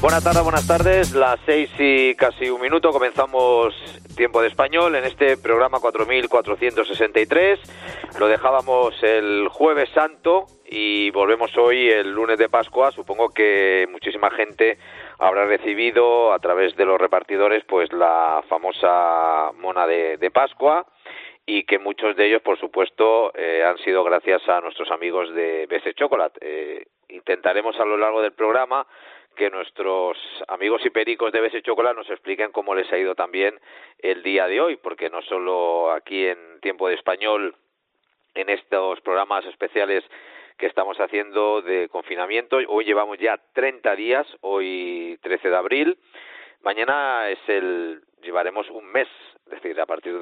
Buenas tardes, las 6 y casi un minuto, comenzamos Tiempo de Español en este programa 4463, lo dejábamos el Jueves Santo y volvemos hoy el lunes de Pascua. Supongo que muchísima gente habrá recibido a través de los repartidores pues la famosa mona de Pascua, y que muchos de ellos, por supuesto, han sido gracias a nuestros amigos de BC Chocolate. Intentaremos a lo largo del programa que nuestros amigos y pericos de BC Chocolate nos expliquen cómo les ha ido también el día de hoy, porque no solo aquí en Tiempo de Español, en estos programas especiales que estamos haciendo de confinamiento, hoy llevamos ya 30 días, hoy 13 de abril, mañana llevaremos un mes, es decir, a partir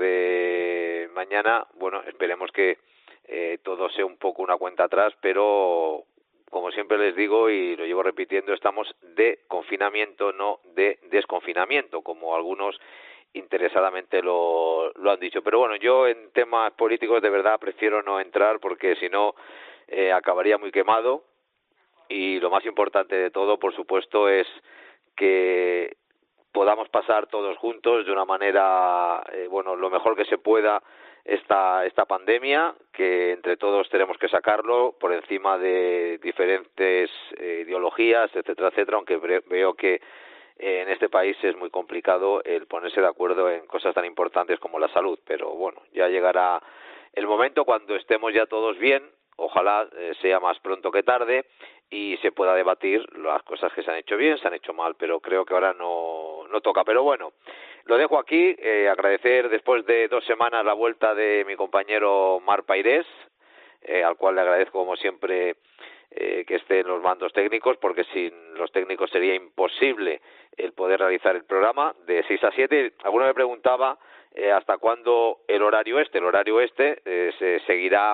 de mañana, bueno, esperemos que todo sea un poco una cuenta atrás, pero como siempre les digo y lo llevo repitiendo, estamos de confinamiento, no de desconfinamiento, como algunos interesadamente lo han dicho. Pero bueno, yo en temas políticos de verdad prefiero no entrar, porque si no acabaría muy quemado, y lo más importante de todo, por supuesto, es que podamos pasar todos juntos de una manera, lo mejor que se pueda esta pandemia, que entre todos tenemos que sacarlo por encima de diferentes ideologías, etcétera, etcétera, aunque veo que en este país es muy complicado el ponerse de acuerdo en cosas tan importantes como la salud, pero bueno, ya llegará el momento cuando estemos ya todos bien, ojalá sea más pronto que tarde, y se pueda debatir las cosas que se han hecho bien, se han hecho mal, pero creo que ahora no toca. Pero bueno, lo dejo aquí, agradecer después de 2 semanas la vuelta de mi compañero Mar Pairés, al cual le agradezco como siempre que esté en los mandos técnicos, porque sin los técnicos sería imposible el poder realizar el programa de 6 a 7. Alguno me preguntaba hasta cuándo el horario este se seguirá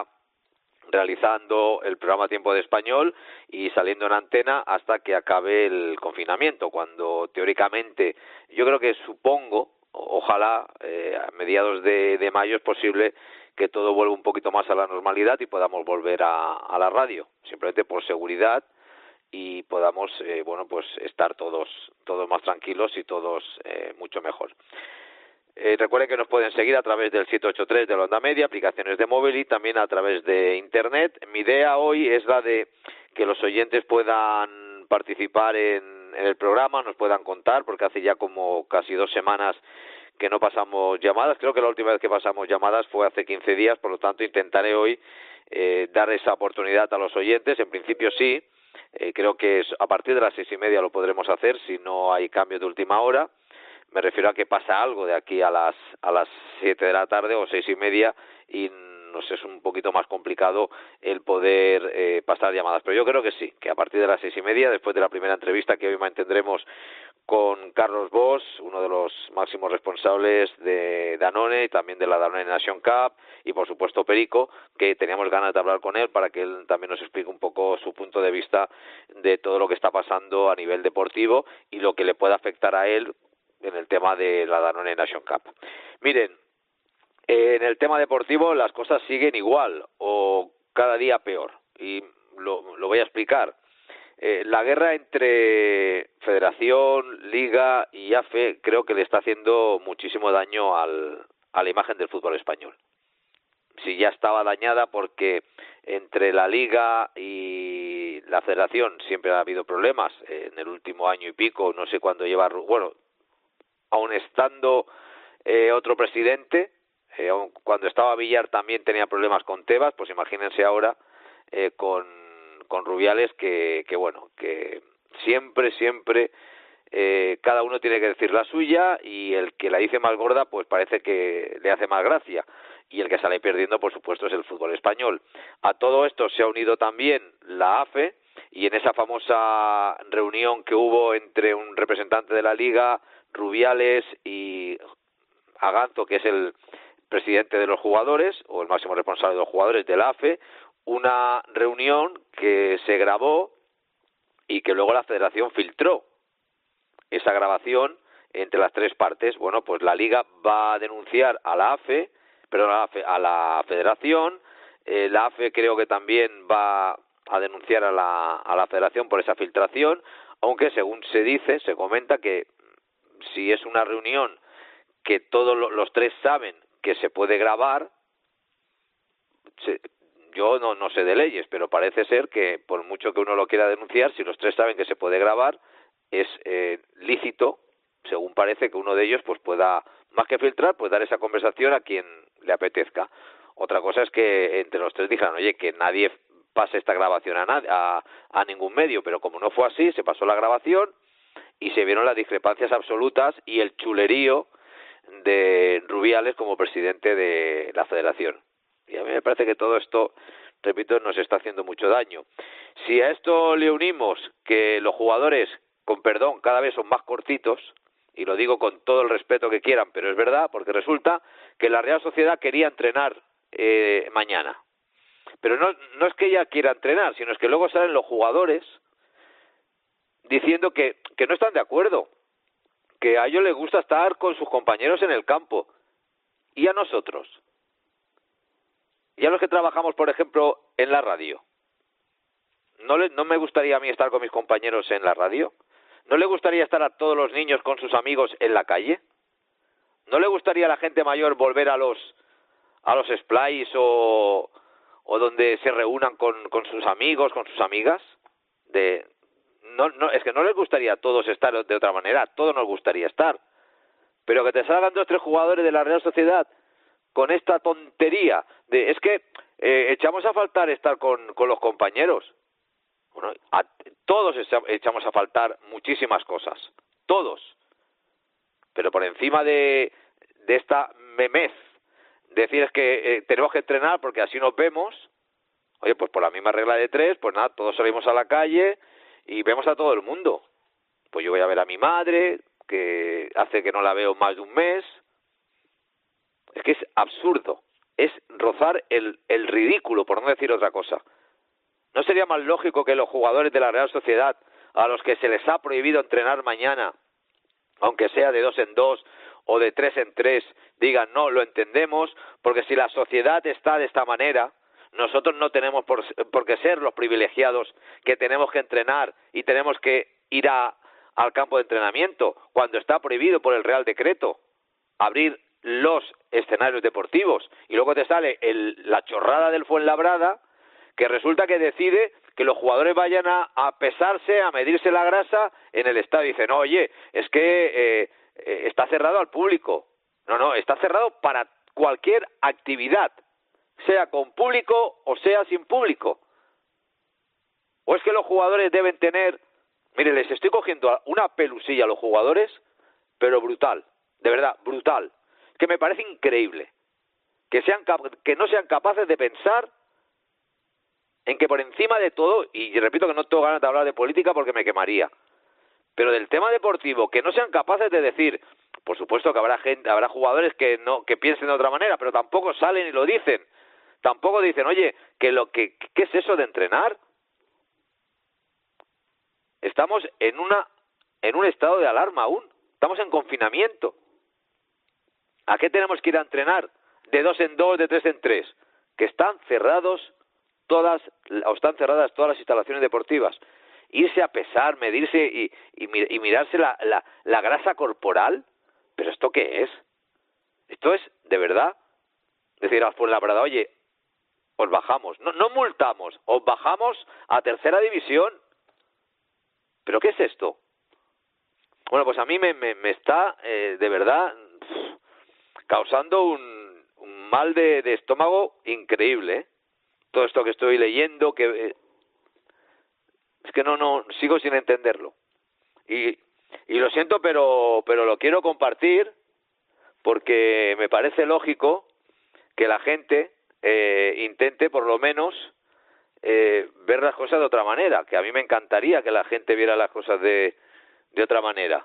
realizando el programa Tiempo de Español y saliendo en antena hasta que acabe el confinamiento, cuando teóricamente, yo creo que supongo, ojalá a mediados de mayo es posible que todo vuelva un poquito más a la normalidad y podamos volver a la radio, simplemente por seguridad, y podamos estar todos más tranquilos y todos mucho mejor. Recuerden que nos pueden seguir a través del 783 de la Onda Media, aplicaciones de móvil y también a través de Internet. Mi idea hoy es la de que los oyentes puedan participar en el programa, nos puedan contar, porque hace ya como casi 2 semanas que no pasamos llamadas. Creo que la última vez que pasamos llamadas fue hace 15 días, por lo tanto intentaré hoy dar esa oportunidad a los oyentes. En principio sí, creo que a partir de las 6:30 lo podremos hacer si no hay cambios de última hora. Me refiero a que pasa algo de aquí a las 7 de la tarde o 6:30 y nos es un poquito más complicado el poder pasar llamadas. Pero yo creo que sí, que a partir de las 6:30, después de la primera entrevista que hoy mantendremos con Carlos Bosch, uno de los máximos responsables de Danone y también de la Danone Nation Cup, y por supuesto Perico, que teníamos ganas de hablar con él para que él también nos explique un poco su punto de vista de todo lo que está pasando a nivel deportivo y lo que le pueda afectar a él en el tema de la Danone Nation Cup. Miren, en el tema deportivo las cosas siguen igual o cada día peor, y lo voy a explicar. La guerra entre Federación, Liga y AFE creo que le está haciendo muchísimo daño a la imagen del fútbol español. Si ya estaba dañada porque entre la Liga y la Federación siempre ha habido problemas, en el último año y pico, no sé cuándo lleva, aun estando otro presidente, cuando estaba Villar también tenía problemas con Tebas, pues imagínense ahora con Rubiales, que siempre cada uno tiene que decir la suya, y el que la dice más gorda pues parece que le hace más gracia, y el que sale perdiendo por supuesto es el fútbol español. A todo esto se ha unido también la AFE, y en esa famosa reunión que hubo entre un representante de la Liga, Rubiales, y Aganzo, que es el presidente de los jugadores o el máximo responsable de los jugadores de la AFE, una reunión que se grabó y que luego la Federación filtró esa grabación entre las 3 partes. Bueno, pues la Liga va a denunciar a la AFE, a la Federación. La AFE creo que también va a denunciar a la Federación por esa filtración. aunque según se dice, se comenta que si es una reunión que todos los tres saben que se puede grabar, yo no sé de leyes, pero parece ser que por mucho que uno lo quiera denunciar, si los tres saben que se puede grabar, es lícito, según parece, que uno de ellos pues pueda, más que filtrar, pues dar esa conversación a quien le apetezca. Otra cosa es que entre los tres dijeran, oye, que nadie pase esta grabación a ningún medio, pero como no fue así, se pasó la grabación y se vieron las discrepancias absolutas y el chulerío de Rubiales como presidente de la Federación. Y a mí me parece que todo esto, repito, nos está haciendo mucho daño. Si a esto le unimos que los jugadores, con perdón, cada vez son más cortitos, y lo digo con todo el respeto que quieran, pero es verdad, porque resulta que la Real Sociedad quería entrenar mañana. Pero no es que ella quiera entrenar, sino es que luego salen los jugadores diciendo que no están de acuerdo, que a ellos les gusta estar con sus compañeros en el campo. ¿Y a nosotros? ¿Y a los que trabajamos, por ejemplo, en la radio? ¿No me gustaría a mí estar con mis compañeros en la radio? ¿No le gustaría estar a todos los niños con sus amigos en la calle? ¿No le gustaría a la gente mayor volver a los splays o donde se reúnan con sus amigos, con sus amigas? Es que no les gustaría a todos estar de otra manera, a todos nos gustaría estar. Pero que te salgan 2 o 3 jugadores de la Real Sociedad con esta tontería de es que echamos a faltar estar con los compañeros. Bueno, todos echamos a faltar muchísimas cosas, todos. Pero por encima de esta memez, decir es que tenemos que entrenar porque así nos vemos, oye, pues por la misma regla de 3, pues nada, todos salimos a la calle y vemos a todo el mundo. Pues yo voy a ver a mi madre, que hace que no la veo más de un mes. Es que es absurdo, es rozar el ridículo, por no decir otra cosa. ¿No sería más lógico que los jugadores de la Real Sociedad, a los que se les ha prohibido entrenar mañana, aunque sea de 2 en 2 o de 3 en 3, digan, no, lo entendemos, porque si la sociedad está de esta manera, nosotros no tenemos por qué ser los privilegiados que tenemos que entrenar y tenemos que ir al campo de entrenamiento, cuando está prohibido por el Real Decreto abrir los escenarios deportivos? Y luego te sale la chorrada del Fuenlabrada, que resulta que decide que los jugadores vayan a pesarse, a medirse la grasa en el estadio. Dicen, no, oye, es que está cerrado al público. No, está cerrado para cualquier actividad, sea con público o sea sin público. ¿O es que los jugadores deben tener... Mire, les estoy cogiendo una pelusilla a los jugadores, pero brutal, de verdad, brutal. Que me parece increíble que no sean capaces de pensar en que por encima de todo, y repito que no tengo ganas de hablar de política porque me quemaría, pero del tema deportivo, que no sean capaces de decir, por supuesto que habrá jugadores que piensen de otra manera, pero tampoco salen y lo dicen, tampoco dicen, oye, ¿qué es eso de entrenar? Estamos en un estado de alarma aún, estamos en confinamiento. ¿A qué tenemos que ir a entrenar? De 2 en 2, de 3 en 3, que están cerradas todas las instalaciones deportivas. Irse a pesar, medirse y mirarse la grasa corporal. ¿Pero esto qué es? Esto es, de verdad, decir al Fuenlabrada, oye, os bajamos, no multamos, os bajamos a tercera división. ¿Pero qué es esto? Bueno, pues a mí me está, de verdad, causando un mal de estómago increíble, ¿eh? Todo esto que estoy leyendo, que es que no sigo sin entenderlo. Y lo siento, pero lo quiero compartir porque me parece lógico que la gente intente por lo menos ver las cosas de otra manera, que a mí me encantaría que la gente viera las cosas de otra manera.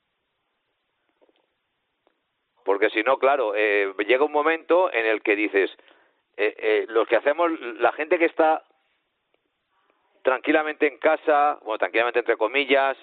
Porque si no, claro, llega un momento en el que dices, los que hacemos, la gente que está tranquilamente en casa, bueno, tranquilamente entre comillas,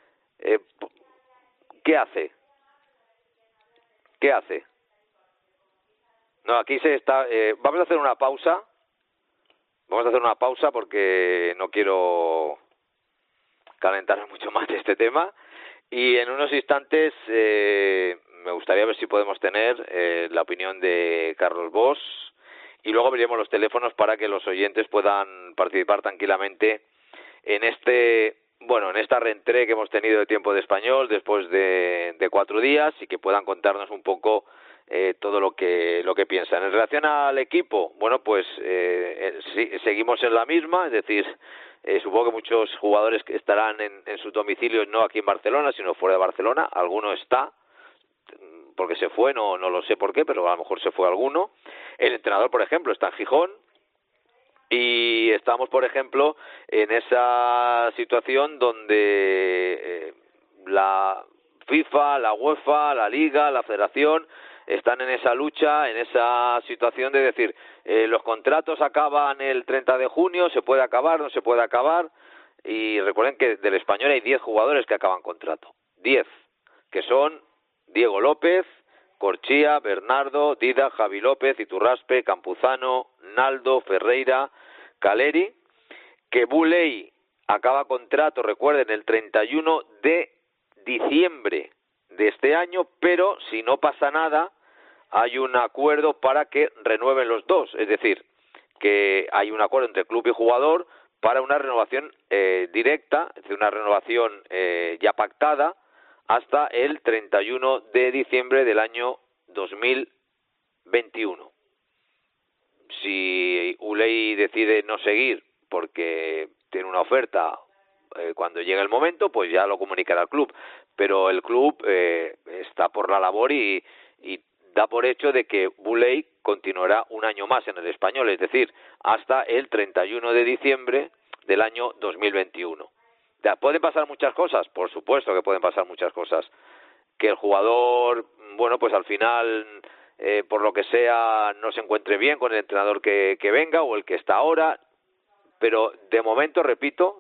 ¿qué hace? ¿Qué hace? No, aquí vamos a hacer una pausa. Vamos a hacer una pausa porque no quiero calentar mucho más este tema. Y en unos instantes me gustaría ver si podemos tener la opinión de Carlos Bosch, y luego abriremos los teléfonos para que los oyentes puedan participar tranquilamente en esta reentré que hemos tenido de Tiempo de Español después de 4 días, y que puedan contarnos un poco todo lo que piensan. En relación al equipo, bueno, pues sí, seguimos en la misma, es decir, supongo que muchos jugadores que estarán en sus domicilios, no aquí en Barcelona, sino fuera de Barcelona. Alguno está, porque se fue, no lo sé por qué, pero a lo mejor se fue alguno. El entrenador, por ejemplo, está en Gijón, y estamos, por ejemplo, en esa situación donde la FIFA, la UEFA, la Liga, la Federación están en esa lucha, en esa situación de decir, los contratos acaban el 30 de junio, se puede acabar, no se puede acabar, y recuerden que del Español hay 10 jugadores que acaban contrato, 10, que son Diego López, Corchía, Bernardo, Dida, Javi López, Iturraspe, Campuzano, Naldo, Ferreira, Caleri, que Buley acaba contrato, recuerden, el 31 de diciembre de este año, pero si no pasa nada, hay un acuerdo para que renueven los dos, es decir, que hay un acuerdo entre club y jugador para una renovación directa, es decir, una renovación ya pactada hasta el 31 de diciembre del año 2021. Si Uley decide no seguir porque tiene una oferta cuando llegue el momento, pues ya lo comunicará al club, pero el club está por la labor y da por hecho de que Buley continuará un año más en el Español, es decir, hasta el 31 de diciembre del año 2021. ¿Pueden pasar muchas cosas? Por supuesto que pueden pasar muchas cosas. Que el jugador, bueno, pues al final, por lo que sea, no se encuentre bien con el entrenador que venga o el que está ahora, pero de momento, repito,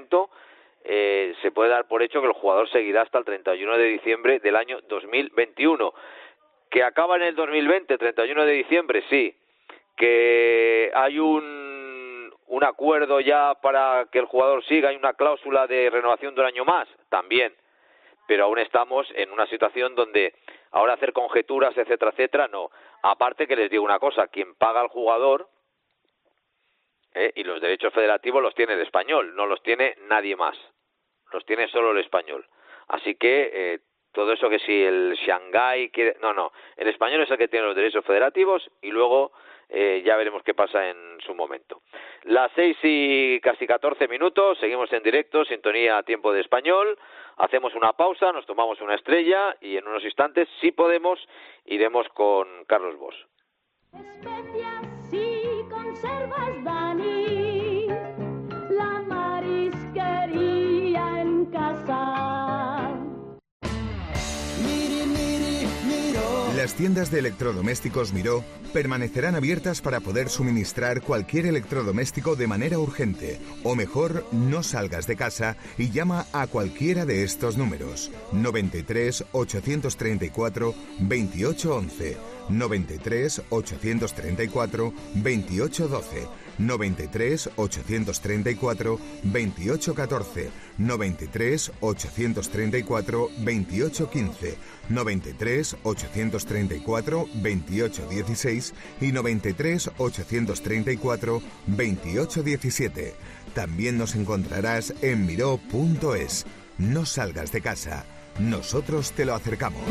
se puede dar por hecho que el jugador seguirá hasta el 31 de diciembre del año 2021. ¿Que acaba en el 2020, 31 de diciembre? Sí. ¿Que hay un acuerdo ya para que el jugador siga, hay una cláusula de renovación de un año más? También. Pero aún estamos en una situación donde ahora hacer conjeturas, etcétera, etcétera, no. Aparte que les digo una cosa, quien paga al jugador y los derechos federativos los tiene el Español, no los tiene nadie más. Los tiene solo el Español. Así que todo eso que si el Shanghái quiere... No, el Español es el que tiene los derechos federativos y luego ya veremos qué pasa en su momento. Las 6 y casi 14 minutos, seguimos en directo, sintonía Tiempo de Español, hacemos una pausa, nos tomamos una estrella y en unos instantes, si podemos, iremos con Carlos Bosch. Especias y conservas, Dani, la marisquería en casa. Las tiendas de electrodomésticos Miró permanecerán abiertas para poder suministrar cualquier electrodoméstico de manera urgente. O mejor, no salgas de casa y llama a cualquiera de estos números. 93 834 2811, 93 834 2812, 93 834 2814, 93 834 2815, 93 834 2816 y 93 834 2817. También nos encontrarás en miró.es. No salgas de casa, nosotros te lo acercamos.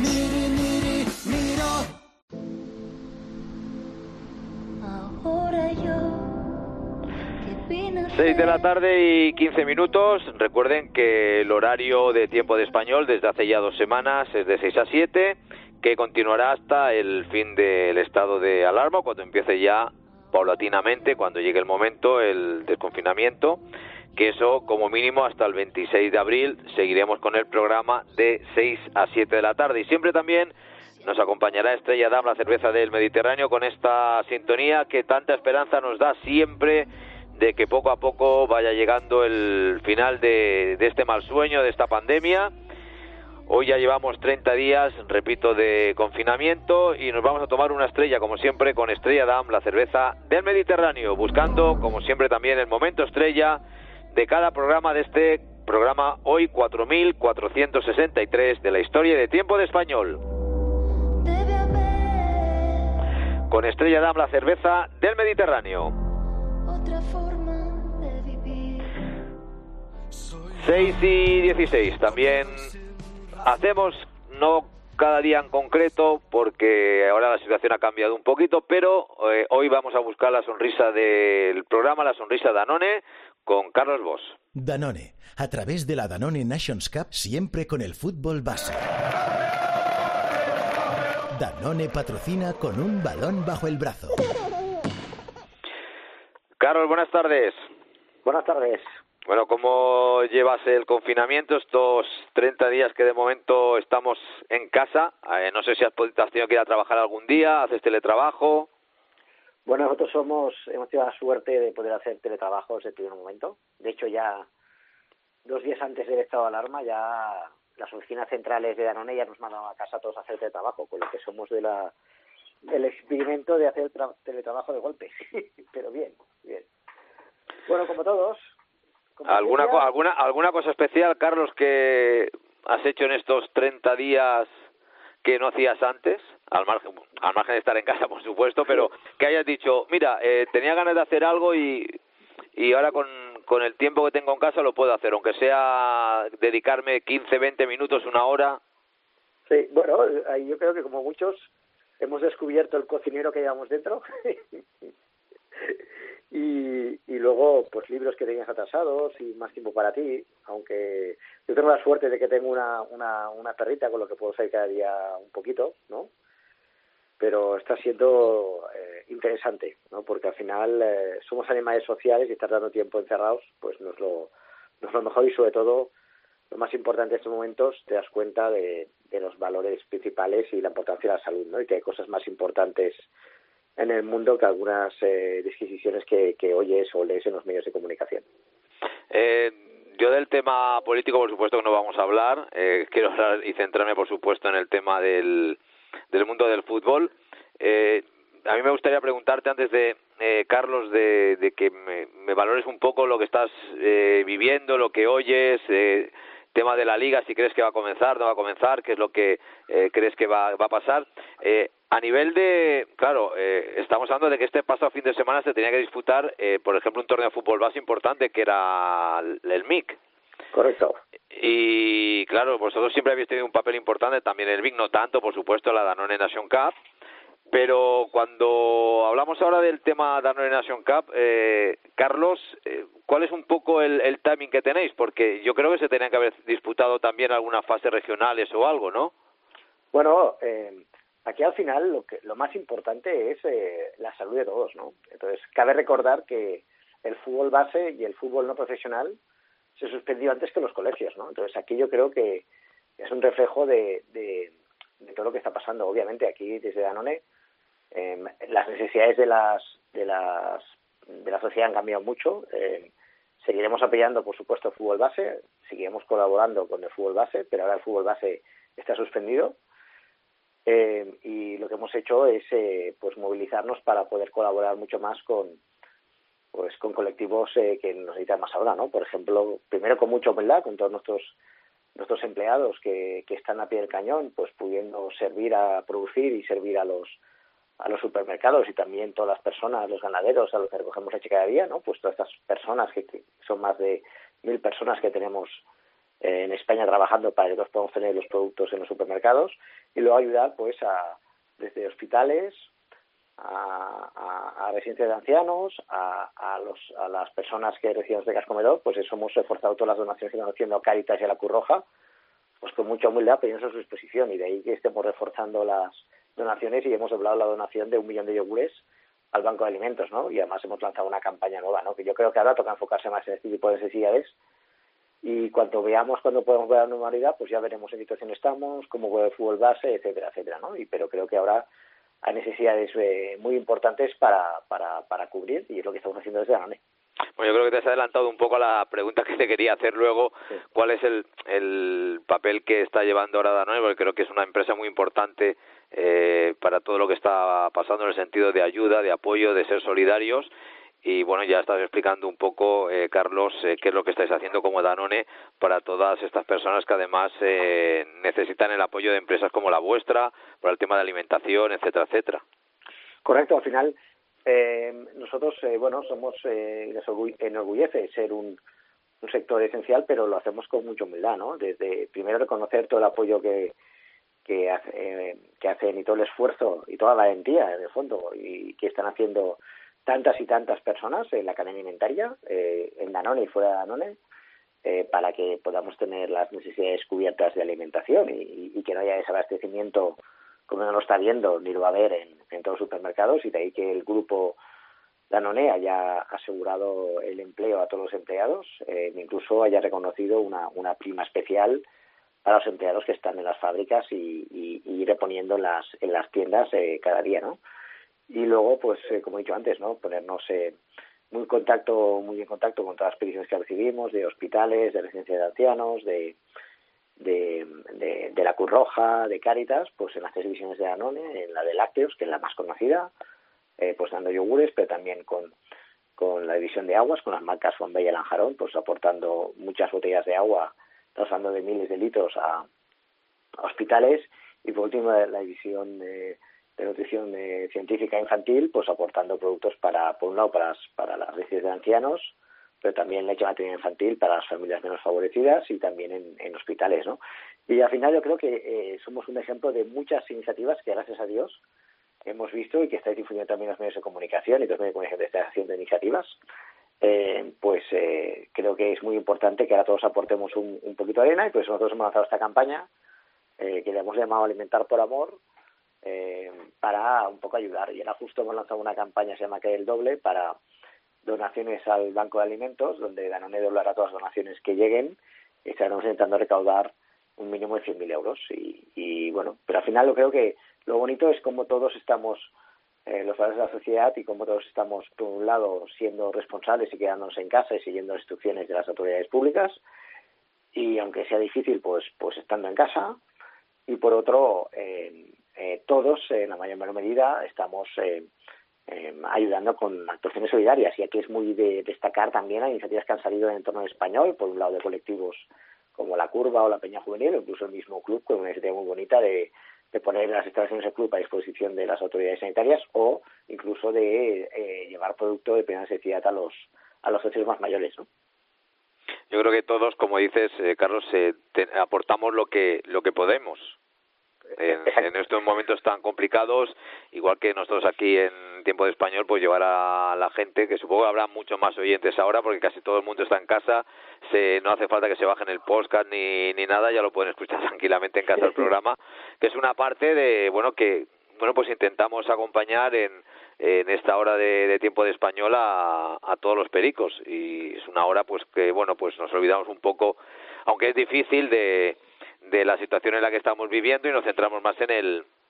Ahora yo 6 de la tarde y 15 minutos. Recuerden que el horario de Tiempo de Español desde hace ya 2 semanas es de 6 a 7, que continuará hasta el fin del estado de alarma, cuando empiece ya paulatinamente, cuando llegue el momento, el desconfinamiento, que eso como mínimo hasta el 26 de abril seguiremos con el programa de 6 a 7 de la tarde. Y siempre también nos acompañará Estrella Damm, la cerveza del Mediterráneo, con esta sintonía que tanta esperanza nos da siempre de que poco a poco vaya llegando el final de este mal sueño, de esta pandemia. Hoy ya llevamos 30 días, repito, de confinamiento y nos vamos a tomar una estrella, como siempre, con Estrella Damm, la cerveza del Mediterráneo, buscando, como siempre, también el momento estrella de cada programa de este programa hoy 4463 de la historia de Tiempo de Español. Con Estrella Damm, la cerveza del Mediterráneo. Otra forma de vivir. 6:16. También hacemos, no cada día en concreto, porque ahora la situación ha cambiado un poquito, pero hoy vamos a buscar la sonrisa del programa, la sonrisa Danone, con Carlos Bosch. Danone, a través de la Danone Nations Cup, siempre con el fútbol base. Danone patrocina con un balón bajo el brazo. Carlos, buenas tardes. Buenas tardes. Bueno, ¿cómo llevas el confinamiento estos 30 días que de momento estamos en casa? No sé si has tenido que ir a trabajar algún día, haces teletrabajo. Bueno, nosotros hemos tenido la suerte de poder hacer teletrabajo desde el primer momento. De hecho, ya 2 días antes del estado de alarma, ya las oficinas centrales de Danone ya nos mandaron a casa a todos a hacer teletrabajo, con lo que somos del experimento de hacer teletrabajo de golpe. Pero bien. Bueno, como todos. ¿Alguna cosa especial, Carlos, que has hecho en estos 30 días que no hacías antes? Al margen de estar en casa, por supuesto, pero que hayas dicho, mira, tenía ganas de hacer algo y ahora con el tiempo que tengo en casa lo puedo hacer, aunque sea dedicarme 15, 20 minutos, 1 hora. Sí, bueno, yo creo que como muchos hemos descubierto el cocinero que llevamos dentro y luego pues libros que tenías atrasados y más tiempo para ti, aunque yo tengo la suerte de que tengo una perrita con lo que puedo salir cada día un poquito, ¿no? Pero está siendo interesante, ¿no? Porque al final somos animales sociales y estar dando tiempo encerrados pues no es lo mejor, y sobre todo lo más importante en estos momentos te das cuenta de los valores principales y la importancia de la salud, ¿no? Y que hay cosas más importantes en el mundo que algunas disquisiciones que oyes o lees en los medios de comunicación. Yo del tema político, por supuesto, que no vamos a hablar. Quiero hablar y centrarme, por supuesto, en el tema del mundo del fútbol. A mí me gustaría preguntarte antes de Carlos, de que me valores un poco lo que estás viviendo, lo que oyes, tema de la Liga, si crees que va a comenzar, no va a comenzar, qué es lo que crees que va a pasar. A nivel de, claro, estamos hablando de que este pasado fin de semana se tenía que disputar, por ejemplo, un torneo de fútbol base importante que era el MIC. Correcto. Y claro, vosotros siempre habéis tenido un papel importante, también el MIC no tanto, por supuesto, la Danone Nation Cup. Pero cuando hablamos ahora del tema Danone Nation Cup, Carlos, ¿cuál es un poco el timing que tenéis? Porque yo creo que se tenían que haber disputado también algunas fases regionales o algo, ¿no? Bueno, aquí al final lo más importante es la salud de todos, ¿no? Entonces, cabe recordar que el fútbol base y el fútbol no profesional se suspendió antes que los colegios, ¿no? Entonces, aquí yo creo que es un reflejo de todo lo que está pasando. Obviamente, aquí desde Danone las necesidades de la sociedad han cambiado mucho. Seguiremos apoyando, por supuesto, el fútbol base, seguiremos colaborando con el fútbol base, pero ahora el fútbol base está suspendido. Y lo que hemos hecho es pues movilizarnos para poder colaborar mucho más con colectivos que nos necesitan más ahora, ¿no? Por ejemplo, primero con mucha humildad, con todos nuestros empleados que están a pie del cañón, pues pudiendo servir a producir y servir a los supermercados, y también todas las personas, los ganaderos a los que recogemos leche cada día, ¿no? Pues todas estas personas que son más de 1.000 personas que tenemos en España trabajando para que todos podamos tener los productos en los supermercados, y luego ayudar pues desde hospitales a residencias de ancianos, a las personas que reciben becas comedor. Pues eso, hemos reforzado todas las donaciones que estamos haciendo a Cáritas y a la Cruz Roja, pues con mucha humildad pidiendo a su disposición, y de ahí que estemos reforzando las donaciones, y hemos doblado la donación de 1 millón de yogures al Banco de Alimentos, ¿no? Y además hemos lanzado una campaña nueva, ¿no? Que yo creo que ahora toca enfocarse más en este tipo de necesidades, y cuando podemos ver la normalidad, pues ya veremos en qué situación estamos, cómo juega el fútbol base, etcétera, etcétera, ¿no? Pero creo que ahora hay necesidades muy importantes para cubrir, y es lo que estamos haciendo desde Danone. Bueno, yo creo que te has adelantado un poco a la pregunta que te quería hacer luego. Sí. ¿Cuál es el papel que está llevando ahora Danone? Porque creo que es una empresa muy importante para todo lo que está pasando en el sentido de ayuda, de apoyo, de ser solidarios. Y bueno, ya estás explicando un poco, Carlos, qué es lo que estáis haciendo como Danone para todas estas personas que además necesitan el apoyo de empresas como la vuestra, para el tema de alimentación, etcétera, etcétera. Correcto, al final nosotros, somos, nos enorgullece ser un sector esencial, pero lo hacemos con mucha humildad, ¿no? Desde primero reconocer todo el apoyo que hacen y todo el esfuerzo y toda la valentía, en el fondo, y que están haciendo tantas y tantas personas en la cadena alimentaria, en Danone y fuera de Danone, para que podamos tener las necesidades cubiertas de alimentación y que no haya desabastecimiento como no lo está viendo ni lo va a haber en todos los supermercados, y de ahí que el grupo Danone haya asegurado el empleo a todos los empleados, incluso haya reconocido una prima especial para los empleados que están en las fábricas y reponiendo en las tiendas cada día, ¿no? Y luego, pues, como he dicho antes, ¿no? Ponernos muy en contacto con todas las peticiones que recibimos de hospitales, de residencias de ancianos, de la Cruz Roja, de Cáritas, pues en las 3 divisiones de Danone, en la de lácteos, que es la más conocida, pues dando yogures, pero también con la división de aguas, con las marcas Fonbella y Lanjarón, pues aportando muchas botellas de agua, estamos hablando de miles de litros a hospitales, y por último la división de nutrición científica infantil, pues aportando productos por un lado para las residencias de ancianos, pero también leche materna infantil para las familias menos favorecidas y también en hospitales, ¿no? Y al final yo creo que somos un ejemplo de muchas iniciativas que, gracias a Dios, hemos visto y que estáis difundiendo también los medios de comunicación y los medios de comunicación estáis haciendo iniciativas. Creo que es muy importante que ahora todos aportemos un poquito de arena, y por eso nosotros hemos lanzado esta campaña que le hemos llamado Alimentar por Amor, para un poco ayudar. Y ahora justo hemos lanzado una campaña, se llama Que el Doble, para donaciones al Banco de Alimentos, donde Danone doblará todas las donaciones que lleguen, y estaremos intentando recaudar un mínimo de 100.000 euros. Y bueno, pero al final yo creo que lo bonito es cómo todos estamos, los valores de la sociedad, y cómo todos estamos, por un lado, siendo responsables y quedándonos en casa y siguiendo las instrucciones de las autoridades públicas, y aunque sea difícil, pues estando en casa, y por otro, todos, en la mayor medida, estamos ayudando con actuaciones solidarias, y aquí es muy de destacar también las iniciativas que han salido en el entorno español, por un lado de colectivos como La Curva o la Peña Juvenil, o incluso el mismo club, con una iniciativa muy bonita de poner las instalaciones del club a disposición de las autoridades sanitarias, o incluso de llevar producto de primera necesidad a los socios más mayores, ¿no? Yo creo que todos, como dices, Carlos, aportamos lo que podemos. En estos momentos tan complicados, igual que nosotros aquí en Tiempo de Español, pues llevar a la gente, que supongo que habrá muchos más oyentes ahora, porque casi todo el mundo está en casa, no hace falta que se bajen el podcast ni nada, ya lo pueden escuchar tranquilamente en casa el programa, que es una parte de, pues intentamos acompañar en esta hora de Tiempo de Español a todos los pericos, y es una hora pues que, pues nos olvidamos un poco, aunque es difícil, de la situación en la que estamos viviendo, y nos centramos más en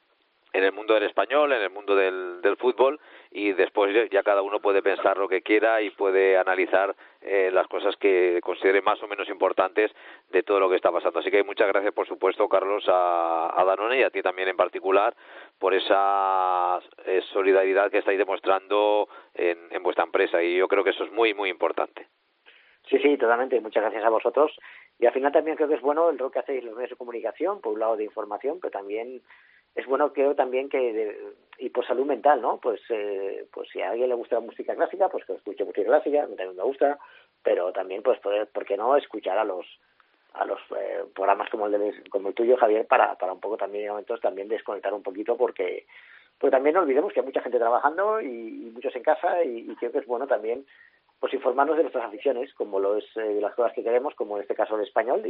el mundo del español, en el mundo del fútbol, y después ya cada uno puede pensar lo que quiera y puede analizar las cosas que considere más o menos importantes de todo lo que está pasando. Así que muchas gracias, por supuesto, Carlos, a Danone, y a ti también en particular, por esa solidaridad que estáis demostrando en vuestra empresa, y yo creo que eso es muy, muy importante. Sí, totalmente. Muchas gracias a vosotros. Y al final también creo que es bueno el rol que hacéis los medios de comunicación, por un lado de información, pero también es bueno, creo también y por salud mental, ¿no? Pues si a alguien le gusta la música clásica, pues que escuche música clásica, a mí también me gusta, pero también pues poder, ¿por qué no?, escuchar a los programas como el tuyo, Javier, para un poco también en momentos también desconectar un poquito, porque pues también no olvidemos que hay mucha gente trabajando y muchos en casa, y creo que es bueno también pues informarnos de nuestras aficiones, como lo es de las cosas que queremos, como en este caso el español,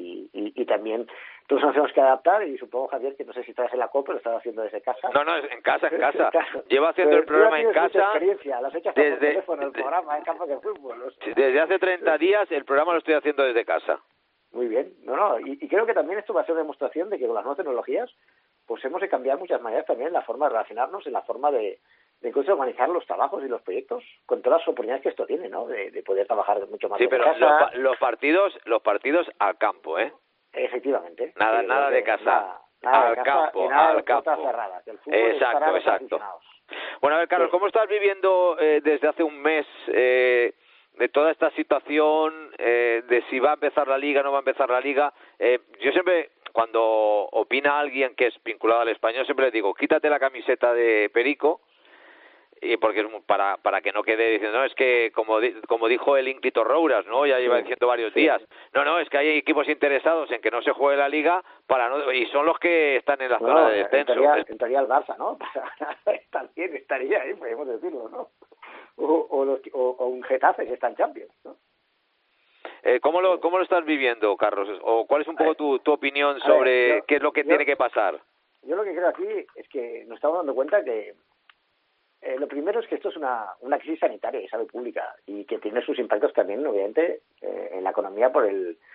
y también todos nos tenemos que adaptar, y supongo, Javier, que no sé si estás en la COP, pero lo estás haciendo desde casa. No, en casa. Llevo haciendo el programa en casa. Experiencia, las hechas por teléfono, el programa en campo de fútbol. Desde hace 30 días el programa lo estoy haciendo desde casa. Muy bien, y creo que también esto va a ser una demostración de que con las nuevas tecnologías pues hemos de cambiar muchas maneras también, la forma de relacionarnos, en la forma de incluso organizar los trabajos y los proyectos, con todas las oportunidades que esto tiene, ¿no? De poder trabajar mucho más. Sí, pero casa. Los partidos al campo, ¿eh? Efectivamente. Nada de casa. Nada al de casa, campo, y nada al de campo. puertas cerradas. El fútbol es para los aficionados. Bueno, a ver, Carlos, ¿cómo estás viviendo desde hace un mes de toda esta situación, de si va a empezar la Liga, no va a empezar la Liga? Yo siempre, cuando opina alguien que es vinculado al Español, siempre le digo, quítate la camiseta de Perico, y porque es para que no quede diciendo, no, es que como dijo el ínclito Rouras, ¿no? Ya lleva diciendo varios días. No, es que hay equipos interesados en que no se juegue la Liga y son los que están en la zona de descenso. En teoría el Barça, ¿no? También estaría ahí, podemos decirlo, ¿no? O un Getafe que está en Champions, ¿no? ¿Cómo lo estás viviendo, Carlos? ¿O cuál es un poco tu opinión sobre qué es lo que tiene que pasar? Yo lo que creo aquí es que nos estamos dando cuenta que lo primero es que esto es una crisis sanitaria y salud pública y que tiene sus impactos también, obviamente, en la economía por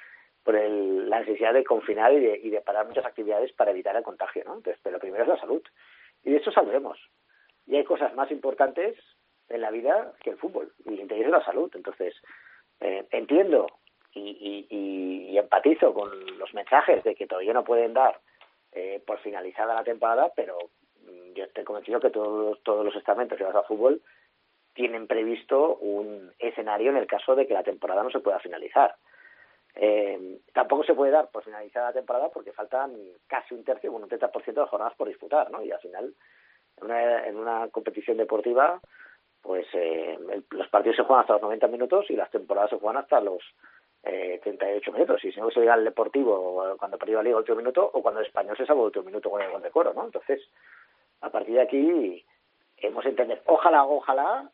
la necesidad de confinar y de parar muchas actividades para evitar el contagio, ¿no? Entonces, pero lo primero es la salud. Y de esto saldremos. Y hay cosas más importantes en la vida que el fútbol. Y el interés es la salud. Entonces, entiendo y empatizo con los mensajes de que todavía no pueden dar por finalizada la temporada, pero yo estoy convencido que todos los estamentos ligados al fútbol tienen previsto un escenario en el caso de que la temporada no se pueda finalizar. Tampoco se puede dar por finalizada la temporada porque faltan casi un tercio, un 30% de jornadas por disputar, ¿no? Y al final, en una competición deportiva, pues los partidos se juegan hasta los 90 minutos y las temporadas se juegan hasta los 38 minutos. Y si no se llega al Deportivo cuando perdió la Liga el último minuto, o cuando el Español se salvó el último minuto con el gol de Coro, ¿no? Entonces, a partir de aquí hemos de entender, ojalá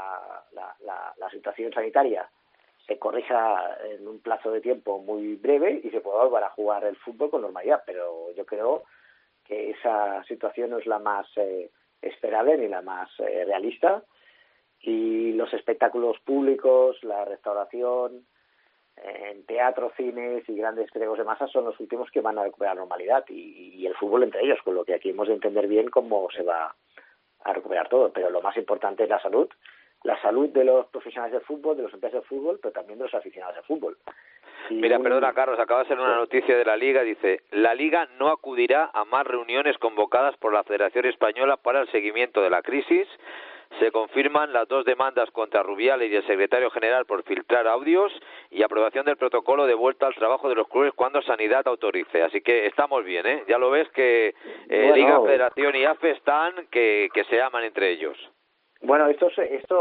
la situación sanitaria se corrija en un plazo de tiempo muy breve y se pueda volver a jugar el fútbol con normalidad, pero yo creo que esa situación no es la más esperable ni la más realista, y los espectáculos públicos, la restauración en teatro, cines y grandes griegos de masa son los últimos que van a recuperar la normalidad y el fútbol entre ellos, con lo que aquí hemos de entender bien cómo se va a recuperar todo. Pero lo más importante es la salud de los profesionales del fútbol, de los empresas del fútbol, pero también de los aficionados del fútbol. Mira, perdona, Carlos, acaba de ser una noticia de la Liga, dice, la Liga no acudirá a más reuniones convocadas por la Federación Española para el seguimiento de la crisis. Se confirman las 2 demandas contra Rubiales y el secretario general por filtrar audios y aprobación del protocolo de vuelta al trabajo de los clubes cuando Sanidad autorice. Así que estamos bien, ¿eh? Ya lo ves que Liga, Federación y AFE están que se aman entre ellos. Bueno, esto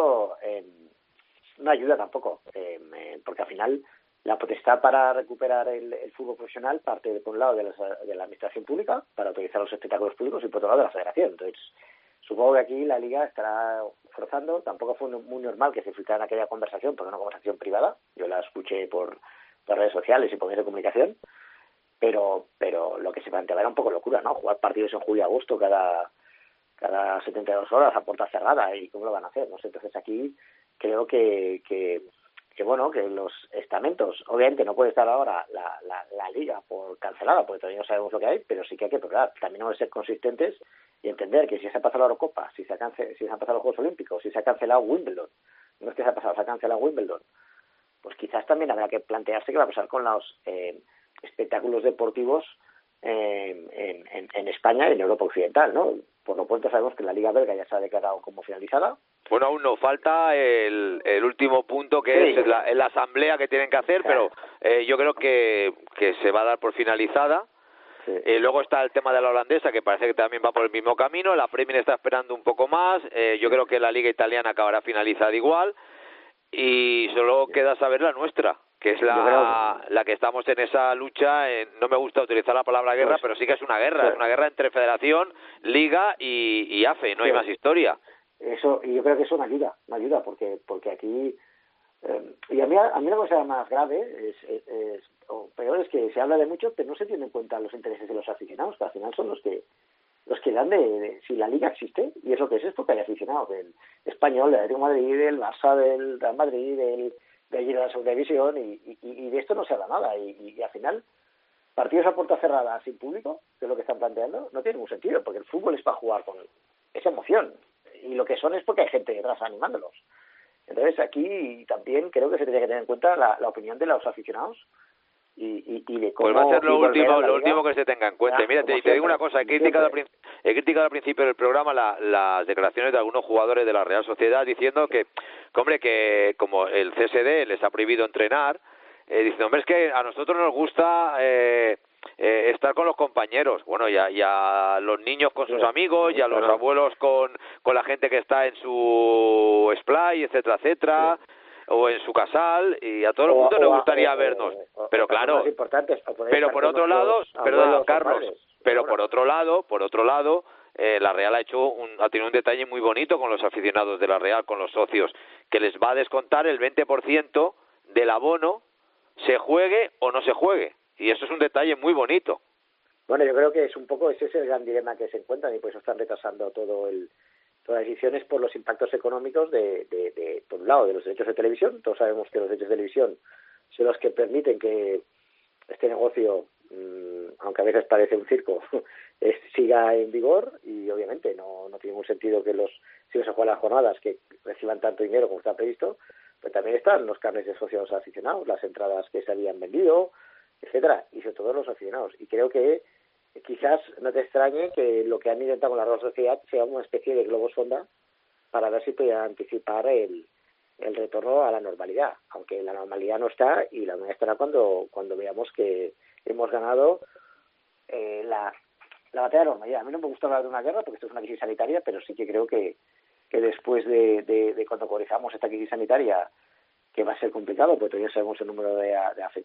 no ayuda tampoco, porque al final la potestad para recuperar el fútbol profesional parte, por un lado, de la administración pública para autorizar los espectáculos públicos y por otro lado de la federación. Entonces, supongo que aquí la Liga estará forzando. Tampoco fue muy normal que se filtrara aquella conversación, porque una conversación privada. Yo la escuché por redes sociales y por medios de comunicación. Pero lo que se planteaba era un poco locura, ¿no? Jugar partidos en julio y agosto cada 72 horas a puerta cerrada. ¿Y cómo lo van a hacer? No sé. Entonces aquí creo que bueno, que los estamentos, obviamente no puede estar ahora la Liga por cancelada, porque todavía no sabemos lo que hay, pero sí que hay que probar. También hemos de ser consistentes y entender que si se ha pasado la Eurocopa, si se han pasado los Juegos Olímpicos, si se ha cancelado Wimbledon, no es que se ha cancelado Wimbledon, pues quizás también habrá que plantearse qué va a pasar con los espectáculos deportivos en España y en Europa Occidental, ¿no? Por lo pronto sabemos que la Liga Belga ya se ha declarado como finalizada. Bueno, aún no falta el último punto, que es la asamblea que tienen que hacer, claro. Pero yo creo que se va a dar por finalizada. Sí. Luego está el tema de la holandesa, que parece que también va por el mismo camino. La Premier está esperando un poco más. Yo creo que la Liga Italiana acabará finalizada igual. Y solo queda saber la nuestra, que es la que estamos en esa lucha. No me gusta utilizar la palabra guerra, pero sí que es una guerra. Es una guerra entre Federación, Liga y AFE. No hay más historia. Eso, y yo creo que eso me ayuda, porque aquí y a mí la cosa más grave o peor es que se habla de mucho, pero no se tienen en cuenta los intereses de los aficionados, que al final son los que dan de si la Liga existe, y es lo que es porque hay aficionados del Español, del Atlético de Madrid, del Barça, del Real Madrid, de la Segunda División, y de esto no se habla nada, y al final partidos a puerta cerrada sin público, que es lo que están planteando, no tiene ningún sentido, porque el fútbol es para jugar con esa emoción, y lo que son es porque hay gente detrás animándolos. Entonces aquí también creo que se tendría que tener en cuenta la opinión de los aficionados y de cómo... Pues va a ser lo volver a último que se tenga en cuenta. Ya, Mira, como y te digo una siempre, cosa, he criticado al principio del programa las declaraciones de algunos jugadores de la Real Sociedad diciendo que hombre, que como el CSD les ha prohibido entrenar, diciendo, hombre, es que a nosotros nos gusta estar con los compañeros, bueno, y a los niños con sus amigos, y a los abuelos con la gente que está en su splay, etcétera, etcétera, o en su casal, y a todo el mundo le gustaría vernos. Pero claro, pero por otro lado, perdona, Carlos, pero por otro lado, la Real ha tenido un detalle muy bonito con los aficionados de la Real, con los socios, que les va a descontar el 20% del abono, se juegue o no se juegue. Y eso es un detalle muy bonito. Bueno, yo creo que es un poco, ese es el gran dilema que se encuentran, y por eso están retrasando todas las decisiones por los impactos económicos por un lado, de los derechos de televisión. Todos sabemos que los derechos de televisión son los que permiten que este negocio, aunque a veces parece un circo, siga en vigor, y obviamente no tiene ningún sentido que si no se juegan las jornadas, que reciban tanto dinero como está previsto. Pero también están los carnes de socios aficionados, las entradas que se habían vendido, etcétera, y sobre todo los aficionados. Y creo que quizás no te extrañe que lo que han intentado con la Real Sociedad sea una especie de globo sonda para ver si pueden anticipar el retorno a la normalidad, aunque la normalidad no está, y la normalidad estará cuando veamos que hemos ganado la batalla de la normalidad. A mí no me gusta hablar de una guerra porque esto es una crisis sanitaria, pero sí que creo que después de cuando comenzamos esta crisis sanitaria, que va a ser complicado, porque todavía sabemos el número de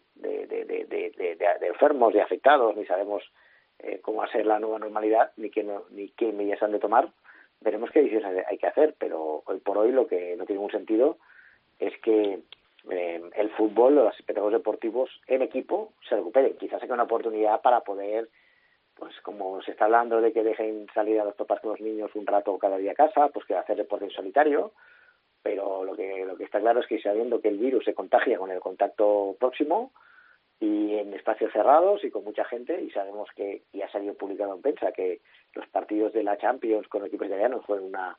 enfermos, de afectados, ni sabemos cómo va a ser la nueva normalidad, ni qué medidas han de tomar. Veremos qué decisiones hay que hacer, pero hoy por hoy lo que no tiene ningún sentido es que el fútbol o los espectáculos deportivos en equipo se recuperen. Quizás sea una oportunidad para poder, pues como se está hablando de que dejen salir a los topas con los niños un rato cada día a casa, pues que hacer deporte en solitario. Pero lo que está claro es que sabiendo que el virus se contagia con el contacto próximo y en espacios cerrados y con mucha gente, y sabemos que, y ha salido publicado en prensa, que los partidos de la Champions con equipos italianos fueron una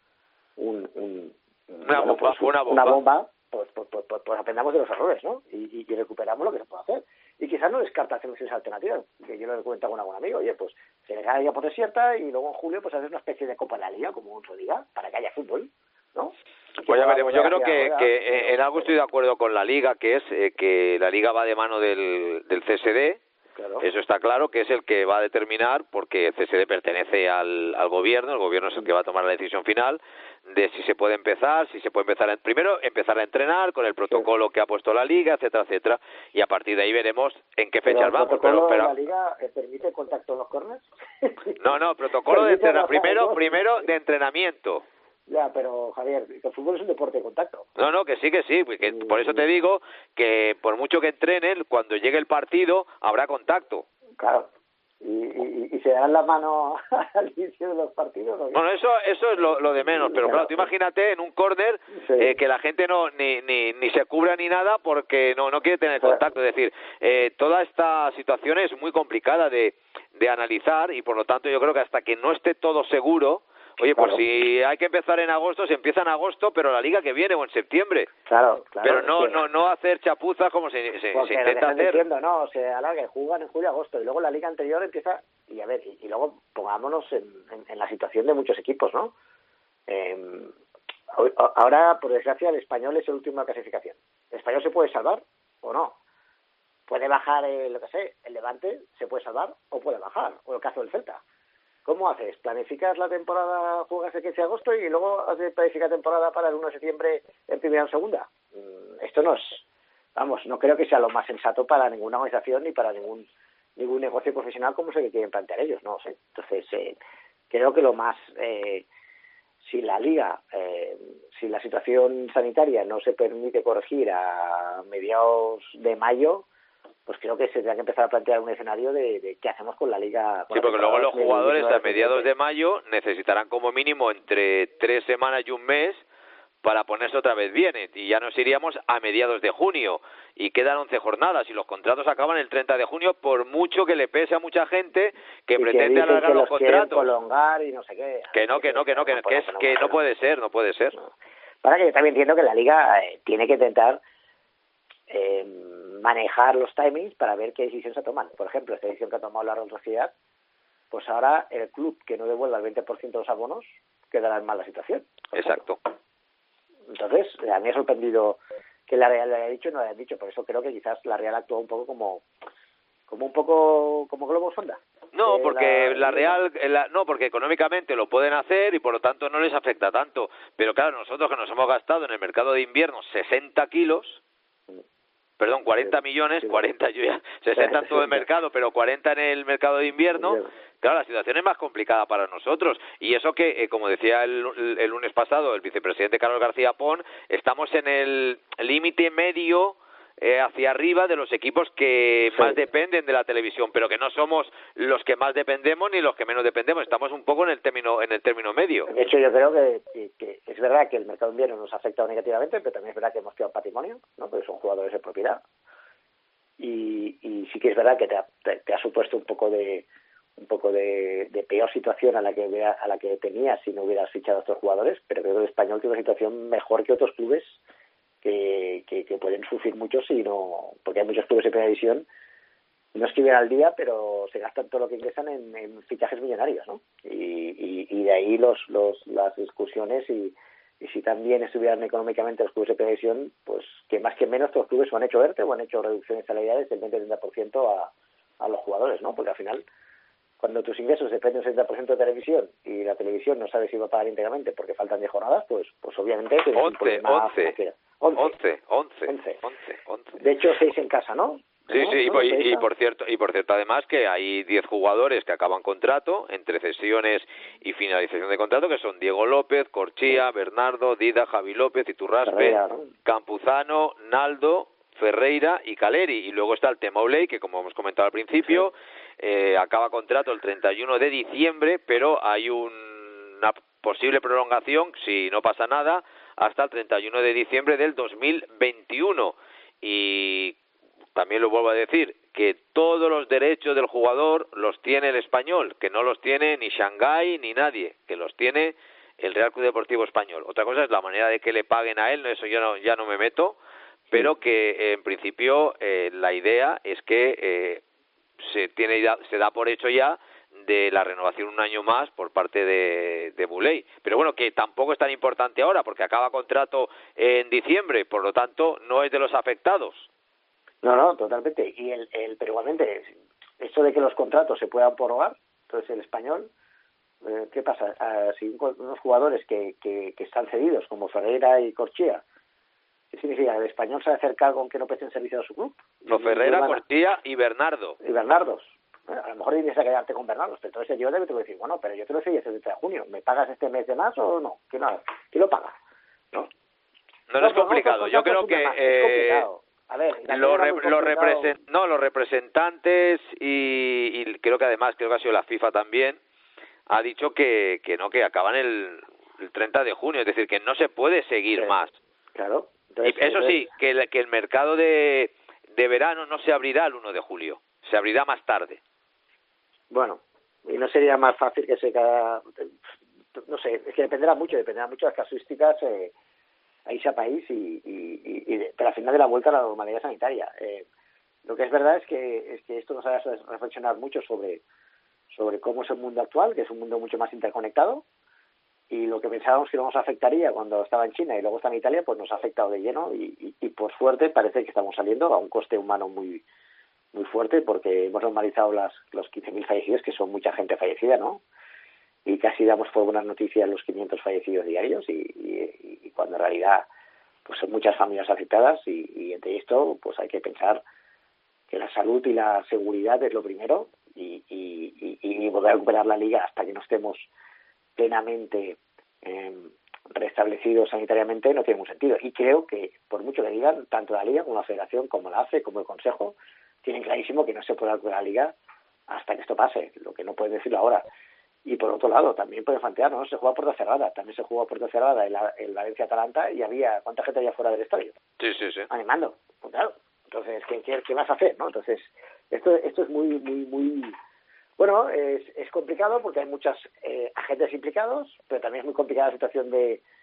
bomba, pues aprendamos de los errores, ¿no? Y recuperamos lo que se puede hacer. Y quizás no descarta hacer misiones alternativas, que yo lo he comentado con algún amigo, oye, pues se le gana ya por desierta y luego en julio pues hacer una especie de Copa de la Liga, como uno diga, para que haya fútbol, ¿no? Pues ya veremos. Yo creo que en algo estoy de acuerdo con la Liga, que es que la Liga va de mano del CSD. Claro. Eso está claro, que es el que va a determinar, porque el CSD pertenece al gobierno, el gobierno es el que va a tomar la decisión final de si se puede empezar, primero empezar a entrenar con el protocolo que ha puesto la Liga, etcétera, etcétera, y a partir de ahí veremos en qué fechas vamos. ¿El protocolo de la Liga permite contacto en los corners? No, protocolo de entrenamiento, primero de entrenamiento. Ya, pero Javier, el fútbol es un deporte de contacto. No, que sí, porque por eso te digo que por mucho que entrenen, cuando llegue el partido habrá contacto. Claro. ¿Y se dan la mano al inicio de los partidos? ¿no? Bueno, eso es lo de menos, pero claro, tú imagínate en un córner que la gente ni se cubra ni nada porque no quiere tener contacto. Es decir, toda esta situación es muy complicada de analizar, y por lo tanto yo creo que hasta que no esté todo seguro. Oye, pues si hay que empezar en agosto, se empieza en agosto, pero la liga que viene o en septiembre. Claro. Pero no hacer chapuzas como se intenta hacer. Diciendo, no, se alarga, juegan en julio, agosto, y luego la liga anterior empieza, y a ver, y luego pongámonos en la situación de muchos equipos, ¿no? Ahora, por desgracia, el Español es el último de clasificación. ¿El Español se puede salvar o no? Puede bajar, el Levante se puede salvar o puede bajar, o el caso del Celta. ¿Cómo haces? ¿Planificas la temporada, juegas el 15 de agosto y luego planificas temporada para el 1 de septiembre en primera o en segunda? Esto no es, no creo que sea lo más sensato para ninguna organización ni para ningún negocio profesional como es el que quieren plantear ellos, no sé. Entonces, creo que lo más, si la liga, si la situación sanitaria no se permite corregir a mediados de mayo, pues creo que se tendrá que empezar a plantear un escenario de qué hacemos con la liga. Sí, porque luego los jugadores a mediados de mayo necesitarán como mínimo entre 3 semanas y un mes para ponerse otra vez bien, y ya nos iríamos a mediados de junio, y quedan 11 jornadas, y los contratos acaban el 30 de junio, por mucho que le pese a mucha gente que pretende alargar los contratos. Prolongar y no sé qué. Que no puede ser. No. Para que yo también entiendo que la liga tiene que intentar manejar los timings para ver qué decisión se toman. Por ejemplo, esta decisión que ha tomado la Real Sociedad, pues ahora el club que no devuelva el 20% de los abonos quedará en mala situación. Exacto. Entonces, a mí me ha sorprendido que la Real le haya dicho y no le haya dicho. Por eso creo que quizás la Real actuó un poco como globo sonda. No, porque la Real, no, porque económicamente lo pueden hacer y por lo tanto no les afecta tanto. Pero claro, nosotros que nos hemos gastado en el mercado de invierno 60 kilos, perdón, 40 millones, 40 yo ya, 60 en todo el mercado, pero 40 en el mercado de invierno, claro, la situación es más complicada para nosotros. Y eso que, como decía el lunes pasado el vicepresidente Carlos García Pon, estamos en el límite medio hacia arriba de los equipos que más dependen de la televisión, pero que no somos los que más dependemos ni los que menos dependemos, estamos un poco en el término medio. De hecho, yo creo que es verdad que el mercado de invierno nos ha afectado negativamente, pero también es verdad que hemos creado patrimonio, ¿no? Porque son jugadores de propiedad, y sí que es verdad que te ha supuesto un poco de peor situación a la que tenías si no hubieras fichado a estos jugadores, pero creo que el Español tiene una situación mejor que otros clubes que pueden sufrir mucho porque hay muchos clubes de primera división, no escriben al día, pero se gastan todo lo que ingresan en fichajes millonarios, ¿no? Y de ahí las discusiones y si también estuvieran económicamente los clubes de primera división, pues que más que menos los clubes o han hecho ERTE o han hecho reducciones salariales del 20-30% a los jugadores, ¿no? Porque al final, cuando tus ingresos dependen del 60% de televisión y la televisión no sabe si va a pagar íntegramente porque faltan 10 jornadas, pues obviamente... 11. De hecho, 6 en casa, ¿no? Sí, y por cierto además que hay 10 jugadores que acaban contrato entre cesiones y finalización de contrato, que son Diego López, Corchía, Bernardo, Dida, Javi López, Iturraspe, Ferreira, ¿no? Campuzano, Naldo, Ferreira y Caleri. Y luego está el tema Oley, que como hemos comentado al principio, acaba contrato el 31 de diciembre, pero hay una posible prolongación, si no pasa nada, hasta el 31 de diciembre del 2021. Y también lo vuelvo a decir, que todos los derechos del jugador los tiene el Español, que no los tiene ni Shanghái ni nadie, que los tiene el Real Club Deportivo Español. Otra cosa es la manera de que le paguen a él, eso ya no me meto, pero que en principio la idea es que se da por hecho ya de la renovación un año más por parte de Boulay. Pero bueno, que tampoco es tan importante ahora, porque acaba contrato en diciembre, por lo tanto no es de los afectados. No, totalmente. Pero igualmente, esto de que los contratos se puedan prorrogar, entonces el Español, ¿qué pasa? Si unos jugadores que están cedidos, como Ferreira y Corchía, ¿qué significa? ¿El Español se va a hacer cargo aunque no presten servicio a su club? No, Ferreira, Corchía y Bernardo. Y Bernardos. A lo mejor tienes que quedarte con Bernardos, pero entonces yo te voy a decir, bueno, pero yo te lo sé desde el 30 de junio, ¿me pagas este mes de más o no? ¿Quién lo paga? ¿No? No es complicado, yo creo que... es complicado. A ver, los representantes y creo que además, creo que ha sido la FIFA también, ha dicho que acaban el 30 de junio, es decir, que no se puede seguir más. Claro. Entonces, y eso sí, que el mercado de verano no se abrirá el 1 de julio, se abrirá más tarde. Bueno, y no sería más fácil que no sé, es que dependerá mucho de las casuísticas país a país pero al final de la vuelta a la normalidad sanitaria. Lo que es verdad es que esto nos hace reflexionar mucho sobre cómo es el mundo actual, que es un mundo mucho más interconectado, y lo que pensábamos que no nos afectaría cuando estaba en China y luego está en Italia, pues nos ha afectado de lleno y por suerte parece que estamos saliendo a un coste humano muy muy fuerte, porque hemos normalizado los 15.000 fallecidos, que son mucha gente fallecida, ¿no? Y casi damos por buenas noticias los 500 fallecidos diarios y cuando en realidad pues son muchas familias afectadas y entre esto pues hay que pensar que la salud y la seguridad es lo primero y volver a recuperar la liga hasta que no estemos plenamente restablecidos sanitariamente no tiene ningún sentido. Y creo que por mucho que digan, tanto la liga como la federación, como la AFE, como el Consejo, tienen clarísimo que no se puede recuperar la liga hasta que esto pase, lo que no pueden decirlo ahora. Y por otro lado, también pueden plantear, ¿no? Se juega a puerta cerrada, también se jugó a puerta cerrada el Valencia-Atalanta y había, ¿cuánta gente había fuera del estadio? Sí. Animando, pues claro. Entonces, ¿qué vas a hacer, no? Entonces, esto es muy, bueno, es complicado porque hay muchos agentes implicados, pero también es muy complicada la situación de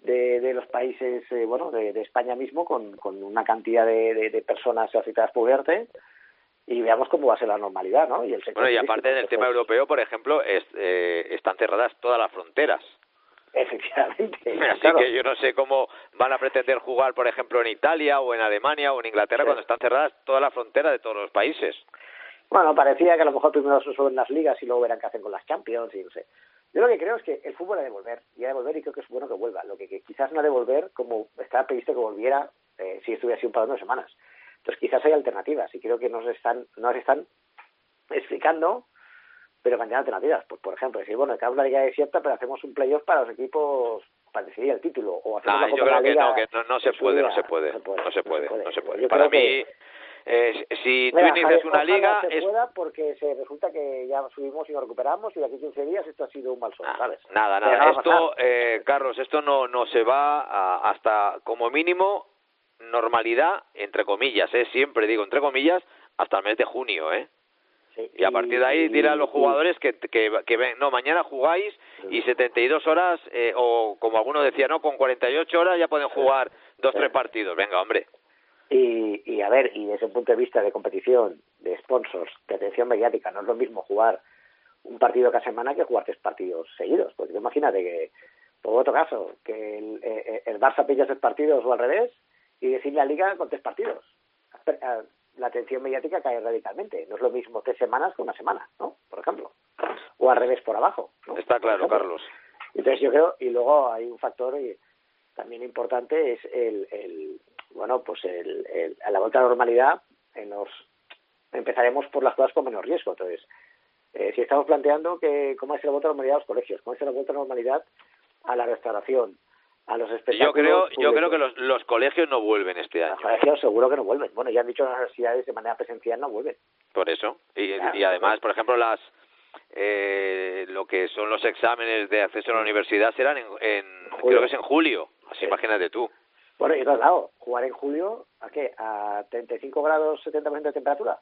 de los países, de España mismo, con una cantidad de personas afectadas por ERTE, y veamos cómo va a ser la normalidad, ¿no? Y y aparte del tema europeo, por ejemplo, están cerradas todas las fronteras. Efectivamente. Así claro. que yo no sé cómo van a pretender jugar, por ejemplo, en Italia o en Alemania o en Inglaterra cuando están cerradas todas las fronteras de todos los países. Bueno, parecía que a lo mejor primero se suben las ligas y luego verán qué hacen con las Champions y no sé. Yo lo que creo es que el fútbol ha de volver, y creo que es bueno que vuelva. Lo que quizás no ha de volver como estaba previsto que volviera si estuviera así un par de semanas. Entonces quizás hay alternativas, y creo que nos están explicando, pero cantidad de alternativas. Pues, por ejemplo, decir, bueno, acabamos la liga desierta, pero hacemos un playoff para los equipos para decidir el título. O hacemos la yo Copa creo de la Liga, que no se puede. Yo Para creo mí, si tú inicias una liga... pueda, porque se resulta que ya subimos y nos recuperamos, y de aquí 15 días esto ha sido un mal sol, ¿sabes? Nada. Esto, Carlos, esto no se va hasta, como mínimo, normalidad, entre comillas, siempre digo entre comillas, hasta el mes de junio, Sí, y a partir de ahí dirán los jugadores que ven, no, mañana jugáis y 72 horas, o como algunos decían, no, con 48 horas ya pueden jugar 2-3 partidos. Venga, hombre. Y a ver, y desde un punto de vista de competición, de sponsors, de atención mediática, no es lo mismo jugar un partido cada semana que jugar 3 partidos seguidos. Porque imagínate que, por otro caso, que el Barça pilla 3 partidos o al revés, y decir la Liga con 3 partidos. La atención mediática cae radicalmente. No es lo mismo 3 semanas que una semana, ¿no? Por ejemplo. O al revés por abajo, ¿no? Está claro, Carlos. Entonces yo creo, y luego hay un factor también importante, es a la vuelta a la normalidad, empezaremos por las cosas con menos riesgo. Entonces, si estamos planteando cómo es la vuelta a la normalidad a los colegios, cómo es la vuelta a la normalidad a la restauración, a los espectáculos. Yo creo que los colegios no vuelven este año. Los colegios seguro que no vuelven. Bueno, ya han dicho las universidades de manera presencial no vuelven. Por eso. Y además, por ejemplo, lo que son los exámenes de acceso a la universidad serán creo que es en julio. Así imagínate tú. Bueno, y otro lado, jugar en julio, ¿a qué? ¿A 35 grados, 70% de temperatura?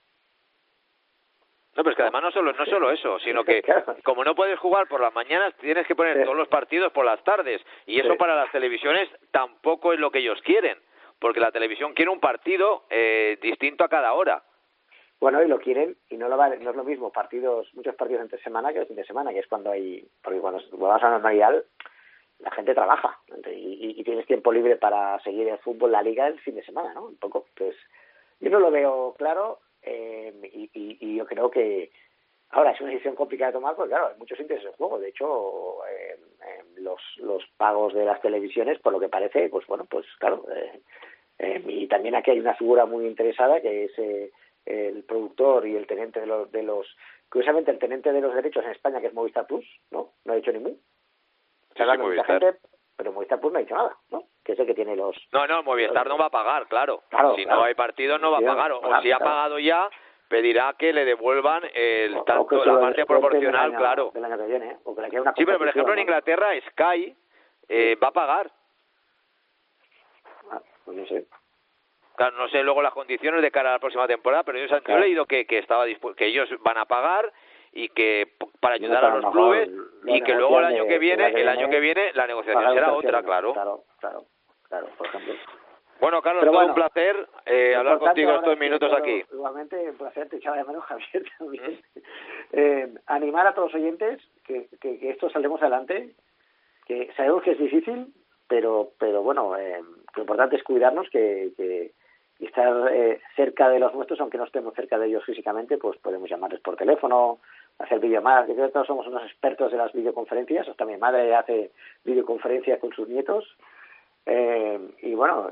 No, pero es que además no solo eso, sino que como no puedes jugar por las mañanas, tienes que poner todos los partidos por las tardes. Y eso para las televisiones tampoco es lo que ellos quieren, porque la televisión quiere un partido distinto a cada hora. Bueno, y lo quieren, y no es lo mismo muchos partidos entre semana que el fin de semana, que es cuando porque cuando vas a la normalidad, la gente trabaja, y tienes tiempo libre para seguir el fútbol, la liga, el fin de semana, ¿no? Un poco, pues, yo no lo veo claro. Y yo creo que ahora es una decisión complicada de tomar, porque claro, hay muchos intereses en juego. De hecho, los pagos de las televisiones, por lo que parece, pues bueno, pues claro, y también aquí hay una figura muy interesada, que es el productor y el tenente de los curiosamente el tenente de los derechos en España, que es Movistar Plus, no ha dicho ni mu. Está hablando mucha gente, pero Movistar Plus no ha dicho nada, ¿no? Que es el que tiene los... No, Movistar no va a pagar, claro. Si no hay partidos no va a pagar. O si ha pagado ya, pedirá que le devuelvan la parte proporcional, claro. Del año que viene, o que le quede una sí, pero por ejemplo en Inglaterra Sky va a pagar. Pues no sé. Claro, no sé luego las condiciones de cara a la próxima temporada, pero yo he leído que ellos van a pagar, y que para ayudar a los clubes, y que luego el año que viene la negociación será otra, claro. Claro, por ejemplo. Bueno, Carlos, todo un placer hablar contigo estos minutos aquí. Igualmente, un placer, te echaba de menos, Javier, también. Animar a todos los oyentes que esto saldremos adelante, que sabemos que es difícil, pero bueno, lo importante es cuidarnos, y estar cerca de los nuestros, aunque no estemos cerca de ellos físicamente, pues podemos llamarles por teléfono, hacer videollamadas. Yo creo que todos somos unos expertos de las videoconferencias. Hasta mi madre hace videoconferencias con sus nietos, y bueno,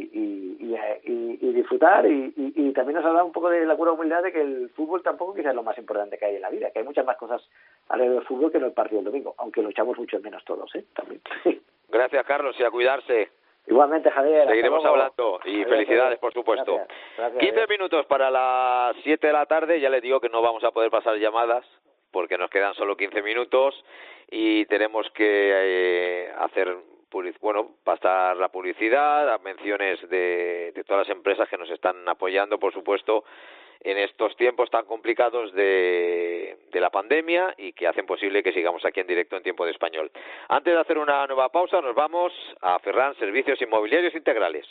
y disfrutar, y también nos habla un poco de la pura humildad de que el fútbol tampoco quizás es lo más importante que hay en la vida, que hay muchas más cosas alrededor del fútbol que no el partido del domingo, aunque lo echamos mucho menos todos, también. Gracias, Carlos, y a cuidarse. Igualmente, Javier. Seguiremos hablando, y adiós, felicidades, por supuesto. Gracias, 15 minutos para las 7 de la tarde. Ya les digo que no vamos a poder pasar llamadas porque nos quedan solo 15 minutos y tenemos que pasar la publicidad, las menciones de todas las empresas que nos están apoyando, por supuesto, en estos tiempos tan complicados de la pandemia y que hacen posible que sigamos aquí en directo en Tiempo de Español. Antes de hacer una nueva pausa, nos vamos a Ferran Servicios Inmobiliarios Integrales.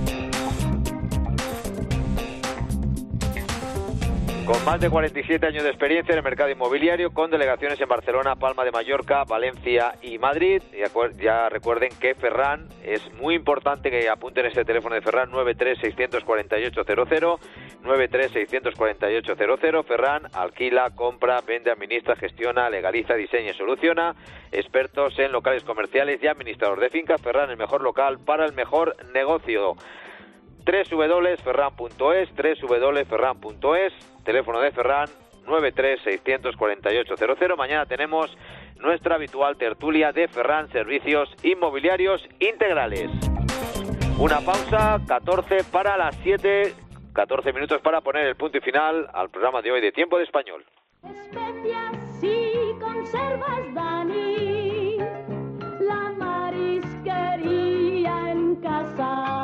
Con más de 47 años de experiencia en el mercado inmobiliario, con delegaciones en Barcelona, Palma de Mallorca, Valencia y Madrid. Ya recuerden que Ferran, es muy importante que apunten ese teléfono de Ferran, 93-648-00, 93-648-00. Ferran alquila, compra, vende, administra, gestiona, legaliza, diseña y soluciona. Expertos en locales comerciales y administrador de fincas. Ferran, el mejor local para el mejor negocio. www.ferran.es, www.ferran.es. Teléfono de Ferran, 93-648-00. Mañana tenemos nuestra habitual tertulia de Ferran Servicios Inmobiliarios Integrales. Una pausa, 14 para las 7, 14 minutos para poner el punto y final al programa de hoy de Tiempo de Español. Especias y conservas, Dani, la marisquería en casa.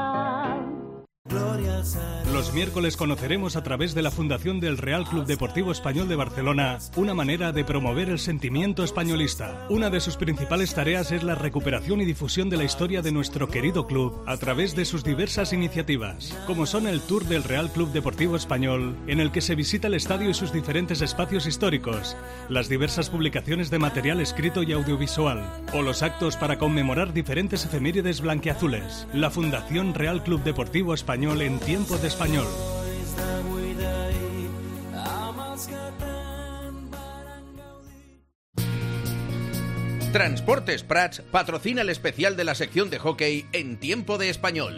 Los miércoles conoceremos a través de la Fundación del Real Club Deportivo Español de Barcelona una manera de promover el sentimiento españolista. Una de sus principales tareas es la recuperación y difusión de la historia de nuestro querido club a través de sus diversas iniciativas, como son el Tour del Real Club Deportivo Español, en el que se visita el estadio y sus diferentes espacios históricos, las diversas publicaciones de material escrito y audiovisual, o los actos para conmemorar diferentes efemérides blanquiazules. La Fundación Real Club Deportivo Español en Tiempo de Español. Transportes Prats patrocina el especial de la sección de hockey en Tiempo de Español.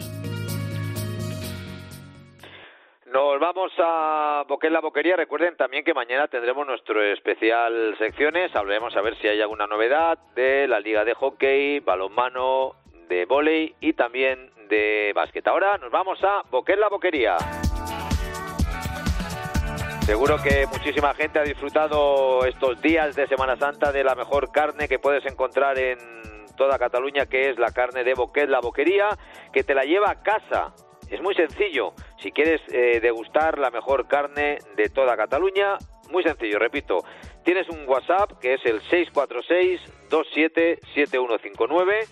Nos vamos a Boquet la Boquería. Recuerden también que mañana tendremos nuestro especial secciones. Hablaremos a ver si hay alguna novedad de la liga de hockey, balonmano, de vóley y también de básquet. Ahora nos vamos a Boquet la Boquería. Seguro que muchísima gente ha disfrutado estos días de Semana Santa de la mejor carne que puedes encontrar en toda Cataluña, que es la carne de Boquet la Boquería, que te la lleva a casa. Es muy sencillo. Si quieres degustar la mejor carne de toda Cataluña, muy sencillo, repito. Tienes un WhatsApp que es el 646-277159,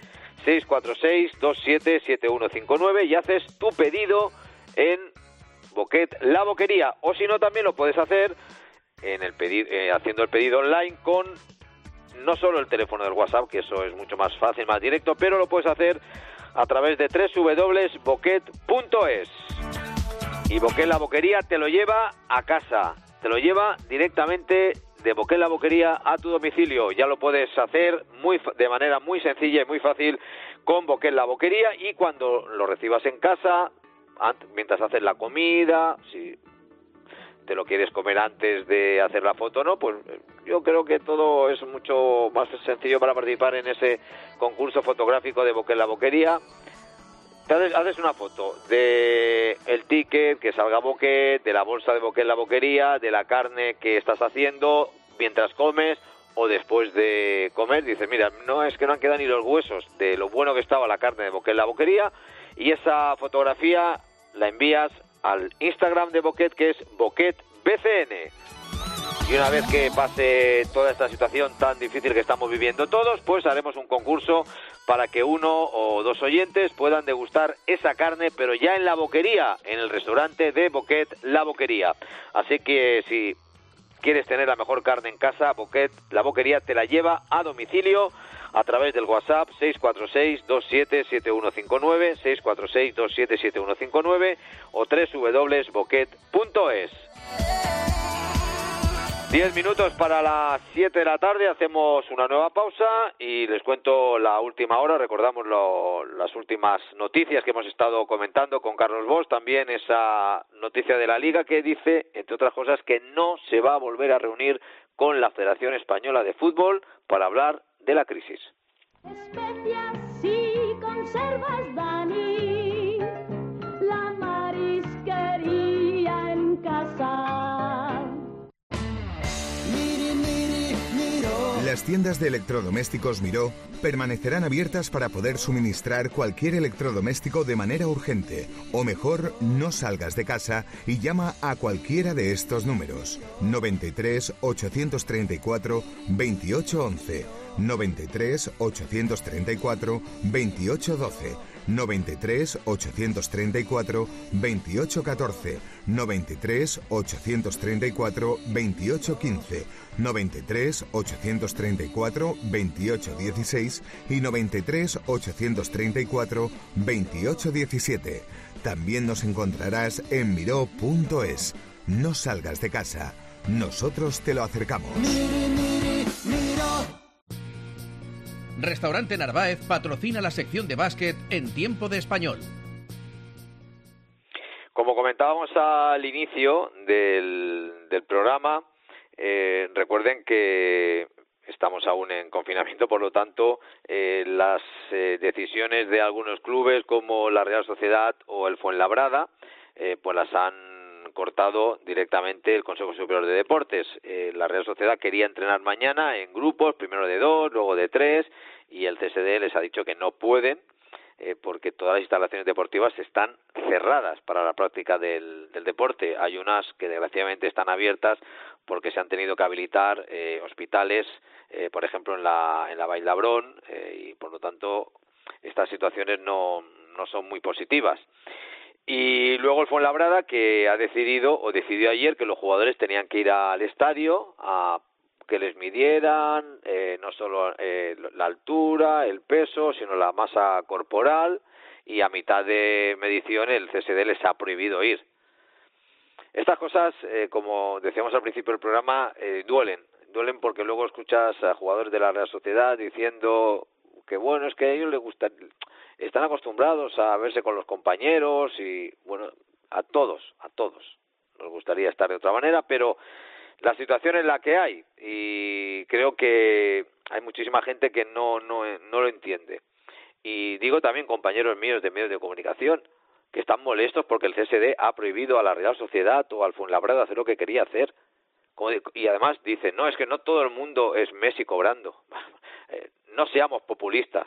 646-277159 y haces tu pedido en Boquet la Boquería, o si no también lo puedes hacer en el haciendo el pedido online con no solo el teléfono del WhatsApp, que eso es mucho más fácil, más directo, pero lo puedes hacer a través de www.boquet.es. Y Boquet la Boquería te lo lleva a casa, te lo lleva directamente de Boquet la Boquería a tu domicilio. Ya lo puedes hacer de manera muy sencilla y muy fácil con Boquet la Boquería, y cuando lo recibas en casa, mientras haces la comida, si te lo quieres comer antes de hacer la foto, ¿no? Pues yo creo que todo es mucho más sencillo para participar en ese concurso fotográfico de Boquet la Boquería. Haces una foto de el ticket, que salga Boquet, de la bolsa de Boquet la Boquería, de la carne que estás haciendo mientras comes o después de comer. Dices, mira, no es que no han quedado ni los huesos de lo bueno que estaba la carne de Boquet la Boquería, y esa fotografía la envías al Instagram de Boquet, que es BoquetBCN. Y una vez que pase toda esta situación tan difícil que estamos viviendo todos, pues haremos un concurso para que uno o dos oyentes puedan degustar esa carne, pero ya en la boquería, en el restaurante de Boquet la Boquería. Así que si quieres tener la mejor carne en casa, Boquet la Boquería te la lleva a domicilio a través del WhatsApp 646-277159, 646-277159 o www.boquet.es. 10 minutos para las 7 de la tarde, hacemos una nueva pausa y les cuento la última hora. Recordamos las últimas noticias que hemos estado comentando con Carlos Bosch, también esa noticia de la Liga que dice, entre otras cosas, que no se va a volver a reunir con la Federación Española de Fútbol para hablar de la crisis. Especias y conservas, Dani, la marisquería en casa. La Las tiendas de electrodomésticos Miró permanecerán abiertas para poder suministrar cualquier electrodoméstico de manera urgente. O mejor, no salgas de casa y llama a cualquiera de estos números. 93 834 2811, 93 834 2812, 93 834 2814, 93 834 2815, 93 834 2816 y 93 834 2817. También nos encontrarás en miró.es. No salgas de casa, nosotros te lo acercamos. Restaurante Narváez patrocina la sección de básquet en Tiempo de Español. Como comentábamos al inicio del programa, recuerden que estamos aún en confinamiento, por lo tanto, las decisiones de algunos clubes como la Real Sociedad o el Fuenlabrada, pues las han cortado directamente el Consejo Superior de Deportes. La Real Sociedad quería entrenar mañana en grupos, primero de 2, luego de 3, y el CSD les ha dicho que no pueden, porque todas las instalaciones deportivas están cerradas para la práctica del deporte. Hay unas que desgraciadamente están abiertas porque se han tenido que habilitar hospitales, por ejemplo en la Vall d'Hebron, y por lo tanto estas situaciones no son muy positivas. Y luego el Fuenlabrada, que decidió ayer que los jugadores tenían que ir al estadio a que les midieran no solo la altura, el peso, sino la masa corporal, y a mitad de medición el CSD les ha prohibido ir. Estas cosas, como decíamos al principio del programa, duelen porque luego escuchas a jugadores de la Real Sociedad diciendo que bueno, es que a ellos les gusta, están acostumbrados a verse con los compañeros y bueno, a todos nos gustaría estar de otra manera, pero la situación es la que hay y creo que hay muchísima gente que no lo entiende. Y digo también compañeros míos de medios de comunicación que están molestos porque el CSD ha prohibido a la Real Sociedad o al Fuenlabrada hacer lo que quería hacer. Y además dicen, no, es que no todo el mundo es Messi cobrando. No seamos populistas.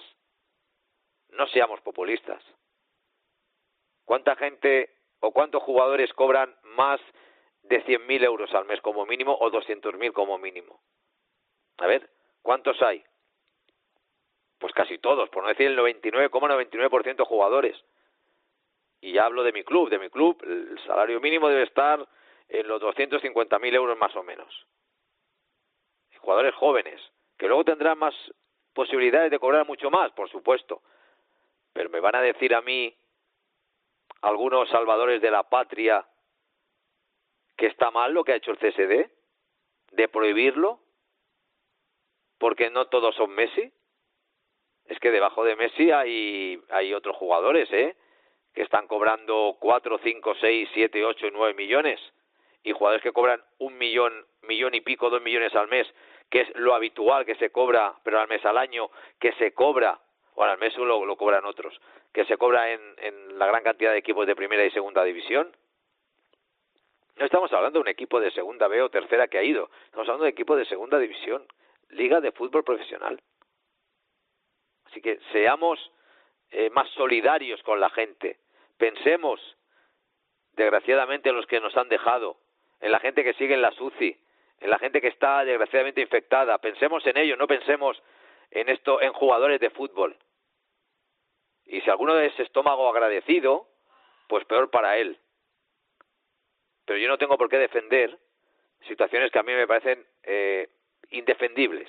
¿Cuánta gente o cuántos jugadores cobran más de 100.000 euros al mes como mínimo o 200.000 como mínimo? A ver, ¿cuántos hay? Pues casi todos, por no decir el 99,99% jugadores. Y ya hablo de mi club. El salario mínimo debe estar en los 250.000 euros más o menos. Y jugadores jóvenes, que luego tendrán más posibilidades de cobrar mucho más, por supuesto. Pero me van a decir a mí, algunos salvadores de la patria, que está mal lo que ha hecho el CSD, de prohibirlo, porque no todos son Messi. Es que debajo de Messi hay otros jugadores, que están cobrando 4, 5, 6, 7, 8 y 9 millones. Y jugadores que cobran 1 millón, millón y pico, 2 millones al mes, que es lo habitual que se cobra, pero al mes al año, que se cobra, o al mes lo cobran otros, que se cobra en la gran cantidad de equipos de primera y segunda división. No estamos hablando de un equipo de segunda B o tercera que ha ido, estamos hablando de equipo de segunda división, liga de fútbol profesional. Así que seamos más solidarios con la gente, pensemos, desgraciadamente, en los que nos han dejado, en la gente que sigue en las UCI, en la gente que está desgraciadamente infectada. Pensemos en ello, no pensemos en jugadores de fútbol. Y si alguno es estómago agradecido, pues peor para él. Pero yo no tengo por qué defender situaciones que a mí me parecen indefendibles.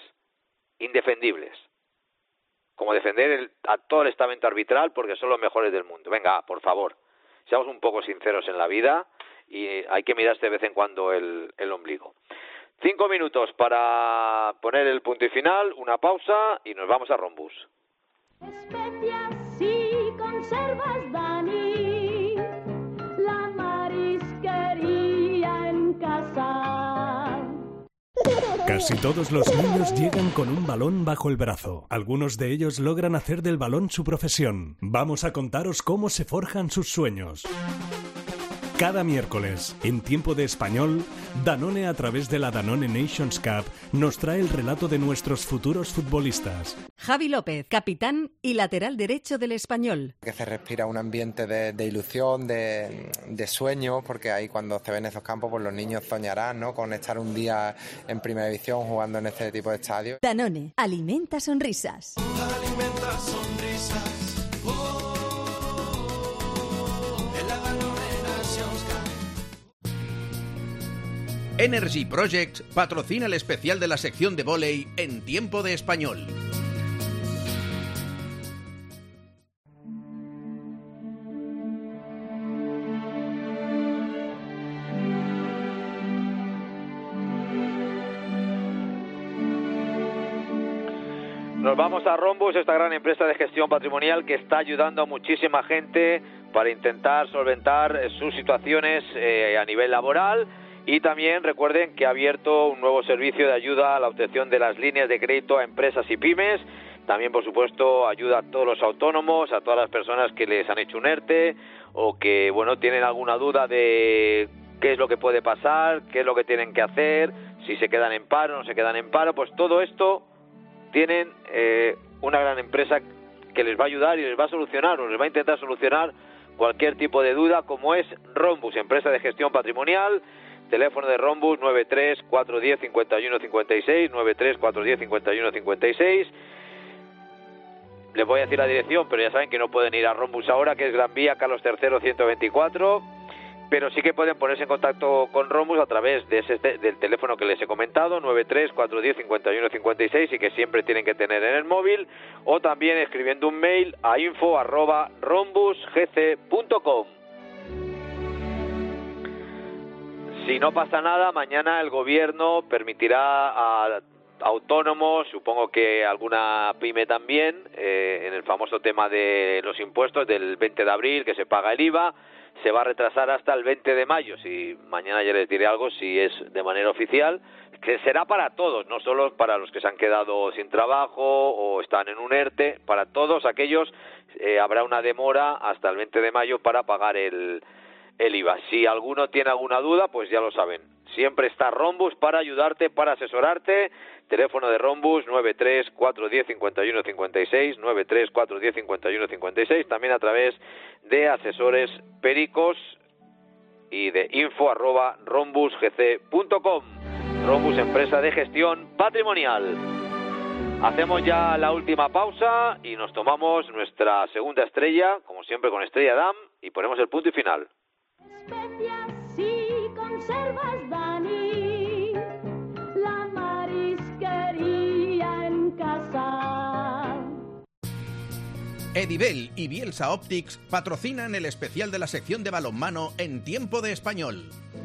Como defender a todo el estamento arbitral porque son los mejores del mundo. Venga, por favor, seamos un poco sinceros en la vida y hay que mirarse de vez en cuando el ombligo. 5 minutos para poner el punto y final, una pausa y nos vamos a Rombus. Especias y conservas, Dani, la marisquería en casa. Casi todos los niños llegan con un balón bajo el brazo. Algunos de ellos logran hacer del balón su profesión. Vamos a contaros cómo se forjan sus sueños. Cada miércoles, en Tiempo de Español, Danone, a través de la Danone Nations Cup, nos trae el relato de nuestros futuros futbolistas. Javi López, capitán y lateral derecho del Español. Que se respira un ambiente de ilusión, de sueño, porque ahí cuando se ven esos campos, pues los niños soñarán, ¿no?, con estar un día en primera división jugando en este tipo de estadios. Danone, alimenta sonrisas. Alimenta sonrisas. Energy Project patrocina el especial de la sección de vóley en Tiempo de Español. Nos vamos a Rhombus, esta gran empresa de gestión patrimonial que está ayudando a muchísima gente para intentar solventar sus situaciones a nivel laboral. Y también recuerden que ha abierto un nuevo servicio de ayuda a la obtención de las líneas de crédito a empresas y pymes. También, por supuesto, ayuda a todos los autónomos, a todas las personas que les han hecho un ERTE o que, bueno, tienen alguna duda de qué es lo que puede pasar, qué es lo que tienen que hacer, si se quedan en paro o no se quedan en paro. Pues todo esto tienen una gran empresa que les va a ayudar y les va a solucionar o les va a intentar solucionar cualquier tipo de duda, como es Rhombus, empresa de gestión patrimonial. Teléfono de Rhombus 93-410-5156, 93-410-5156. Les voy a decir la dirección, pero ya saben que no pueden ir a Rhombus ahora, que es Gran Vía Carlos III 124, pero sí que pueden ponerse en contacto con Rhombus a través de del teléfono que les he comentado, 93-410-5156, y que siempre tienen que tener en el móvil, o también escribiendo un mail a info@rhombusgc.com. Si no pasa nada, mañana el gobierno permitirá a autónomos, supongo que alguna pyme también, en el famoso tema de los impuestos del 20 de abril, que se paga el IVA, se va a retrasar hasta el 20 de mayo. Si mañana ya les diré algo, si es de manera oficial, que será para todos, no solo para los que se han quedado sin trabajo o están en un ERTE, para todos aquellos habrá una demora hasta el 20 de mayo para pagar el IVA. Si alguno tiene alguna duda, pues ya lo saben. Siempre está Rhombus para ayudarte, para asesorarte. Teléfono de Rhombus 93-410-5156, 93-410-5156. También a través de asesores pericos y de info@rhombusgc.com. Rhombus, empresa de gestión patrimonial. Hacemos ya la última pausa y nos tomamos nuestra segunda estrella, como siempre con Estrella Damm, y ponemos el punto y final. Especias y conservas, Dani, la marisquería en casa. Edibel y Bielsa Optics patrocinan el especial de la sección de balonmano en Tiempo de Español.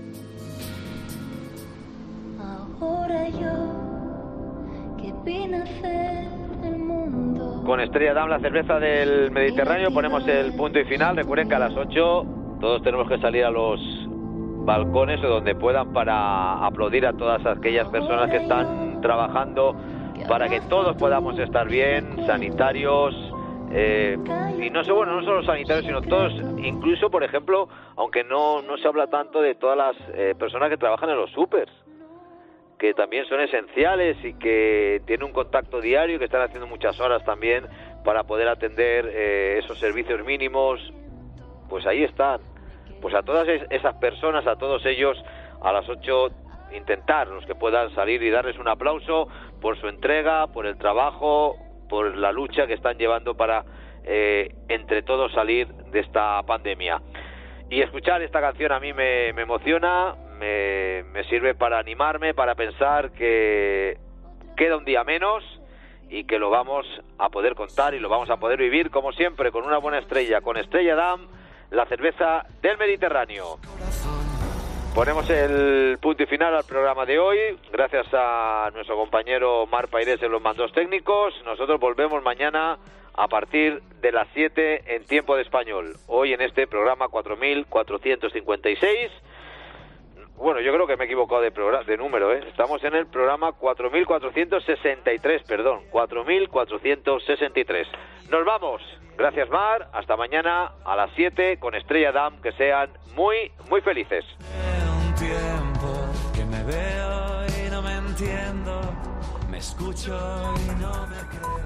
Ahora yo, qué pena hacer el mundo. Con Estrella Damm, la cerveza del Mediterráneo, ponemos el punto y final. Recuerden que a las 8 todos tenemos que salir a los balcones o donde puedan para aplaudir a todas aquellas personas que están trabajando para que todos podamos estar bien, sanitarios, y no solo sanitarios, sino todos, incluso, por ejemplo, aunque no se habla tanto de todas las personas que trabajan en los supers, que también son esenciales y que tienen un contacto diario, que están haciendo muchas horas también para poder atender esos servicios mínimos. Pues ahí están. Pues a todas esas personas, a todos ellos, a las 8 intentar, los que puedan salir y darles un aplauso por su entrega, por el trabajo, por la lucha que están llevando para entre todos salir de esta pandemia. Y escuchar esta canción a mí me emociona, me sirve para animarme, para pensar que queda un día menos y que lo vamos a poder contar y lo vamos a poder vivir como siempre, con una buena estrella, con Estrella Damm, la cerveza del Mediterráneo. Ponemos el punto y final al programa de hoy. Gracias a nuestro compañero Mar Pairés en los mandos técnicos. Nosotros volvemos mañana a partir de las 7 en Tiempo de Español. Hoy en este programa 4456. Bueno, yo creo que me he equivocado de número, ¿eh? Estamos en el programa 4463, perdón, 4463. Nos vamos. Gracias, Mar. Hasta mañana a las 7 con Estrella Damm. Que sean muy, muy felices. Un tiempo que me veo y no me entiendo, me escucho y no me creo.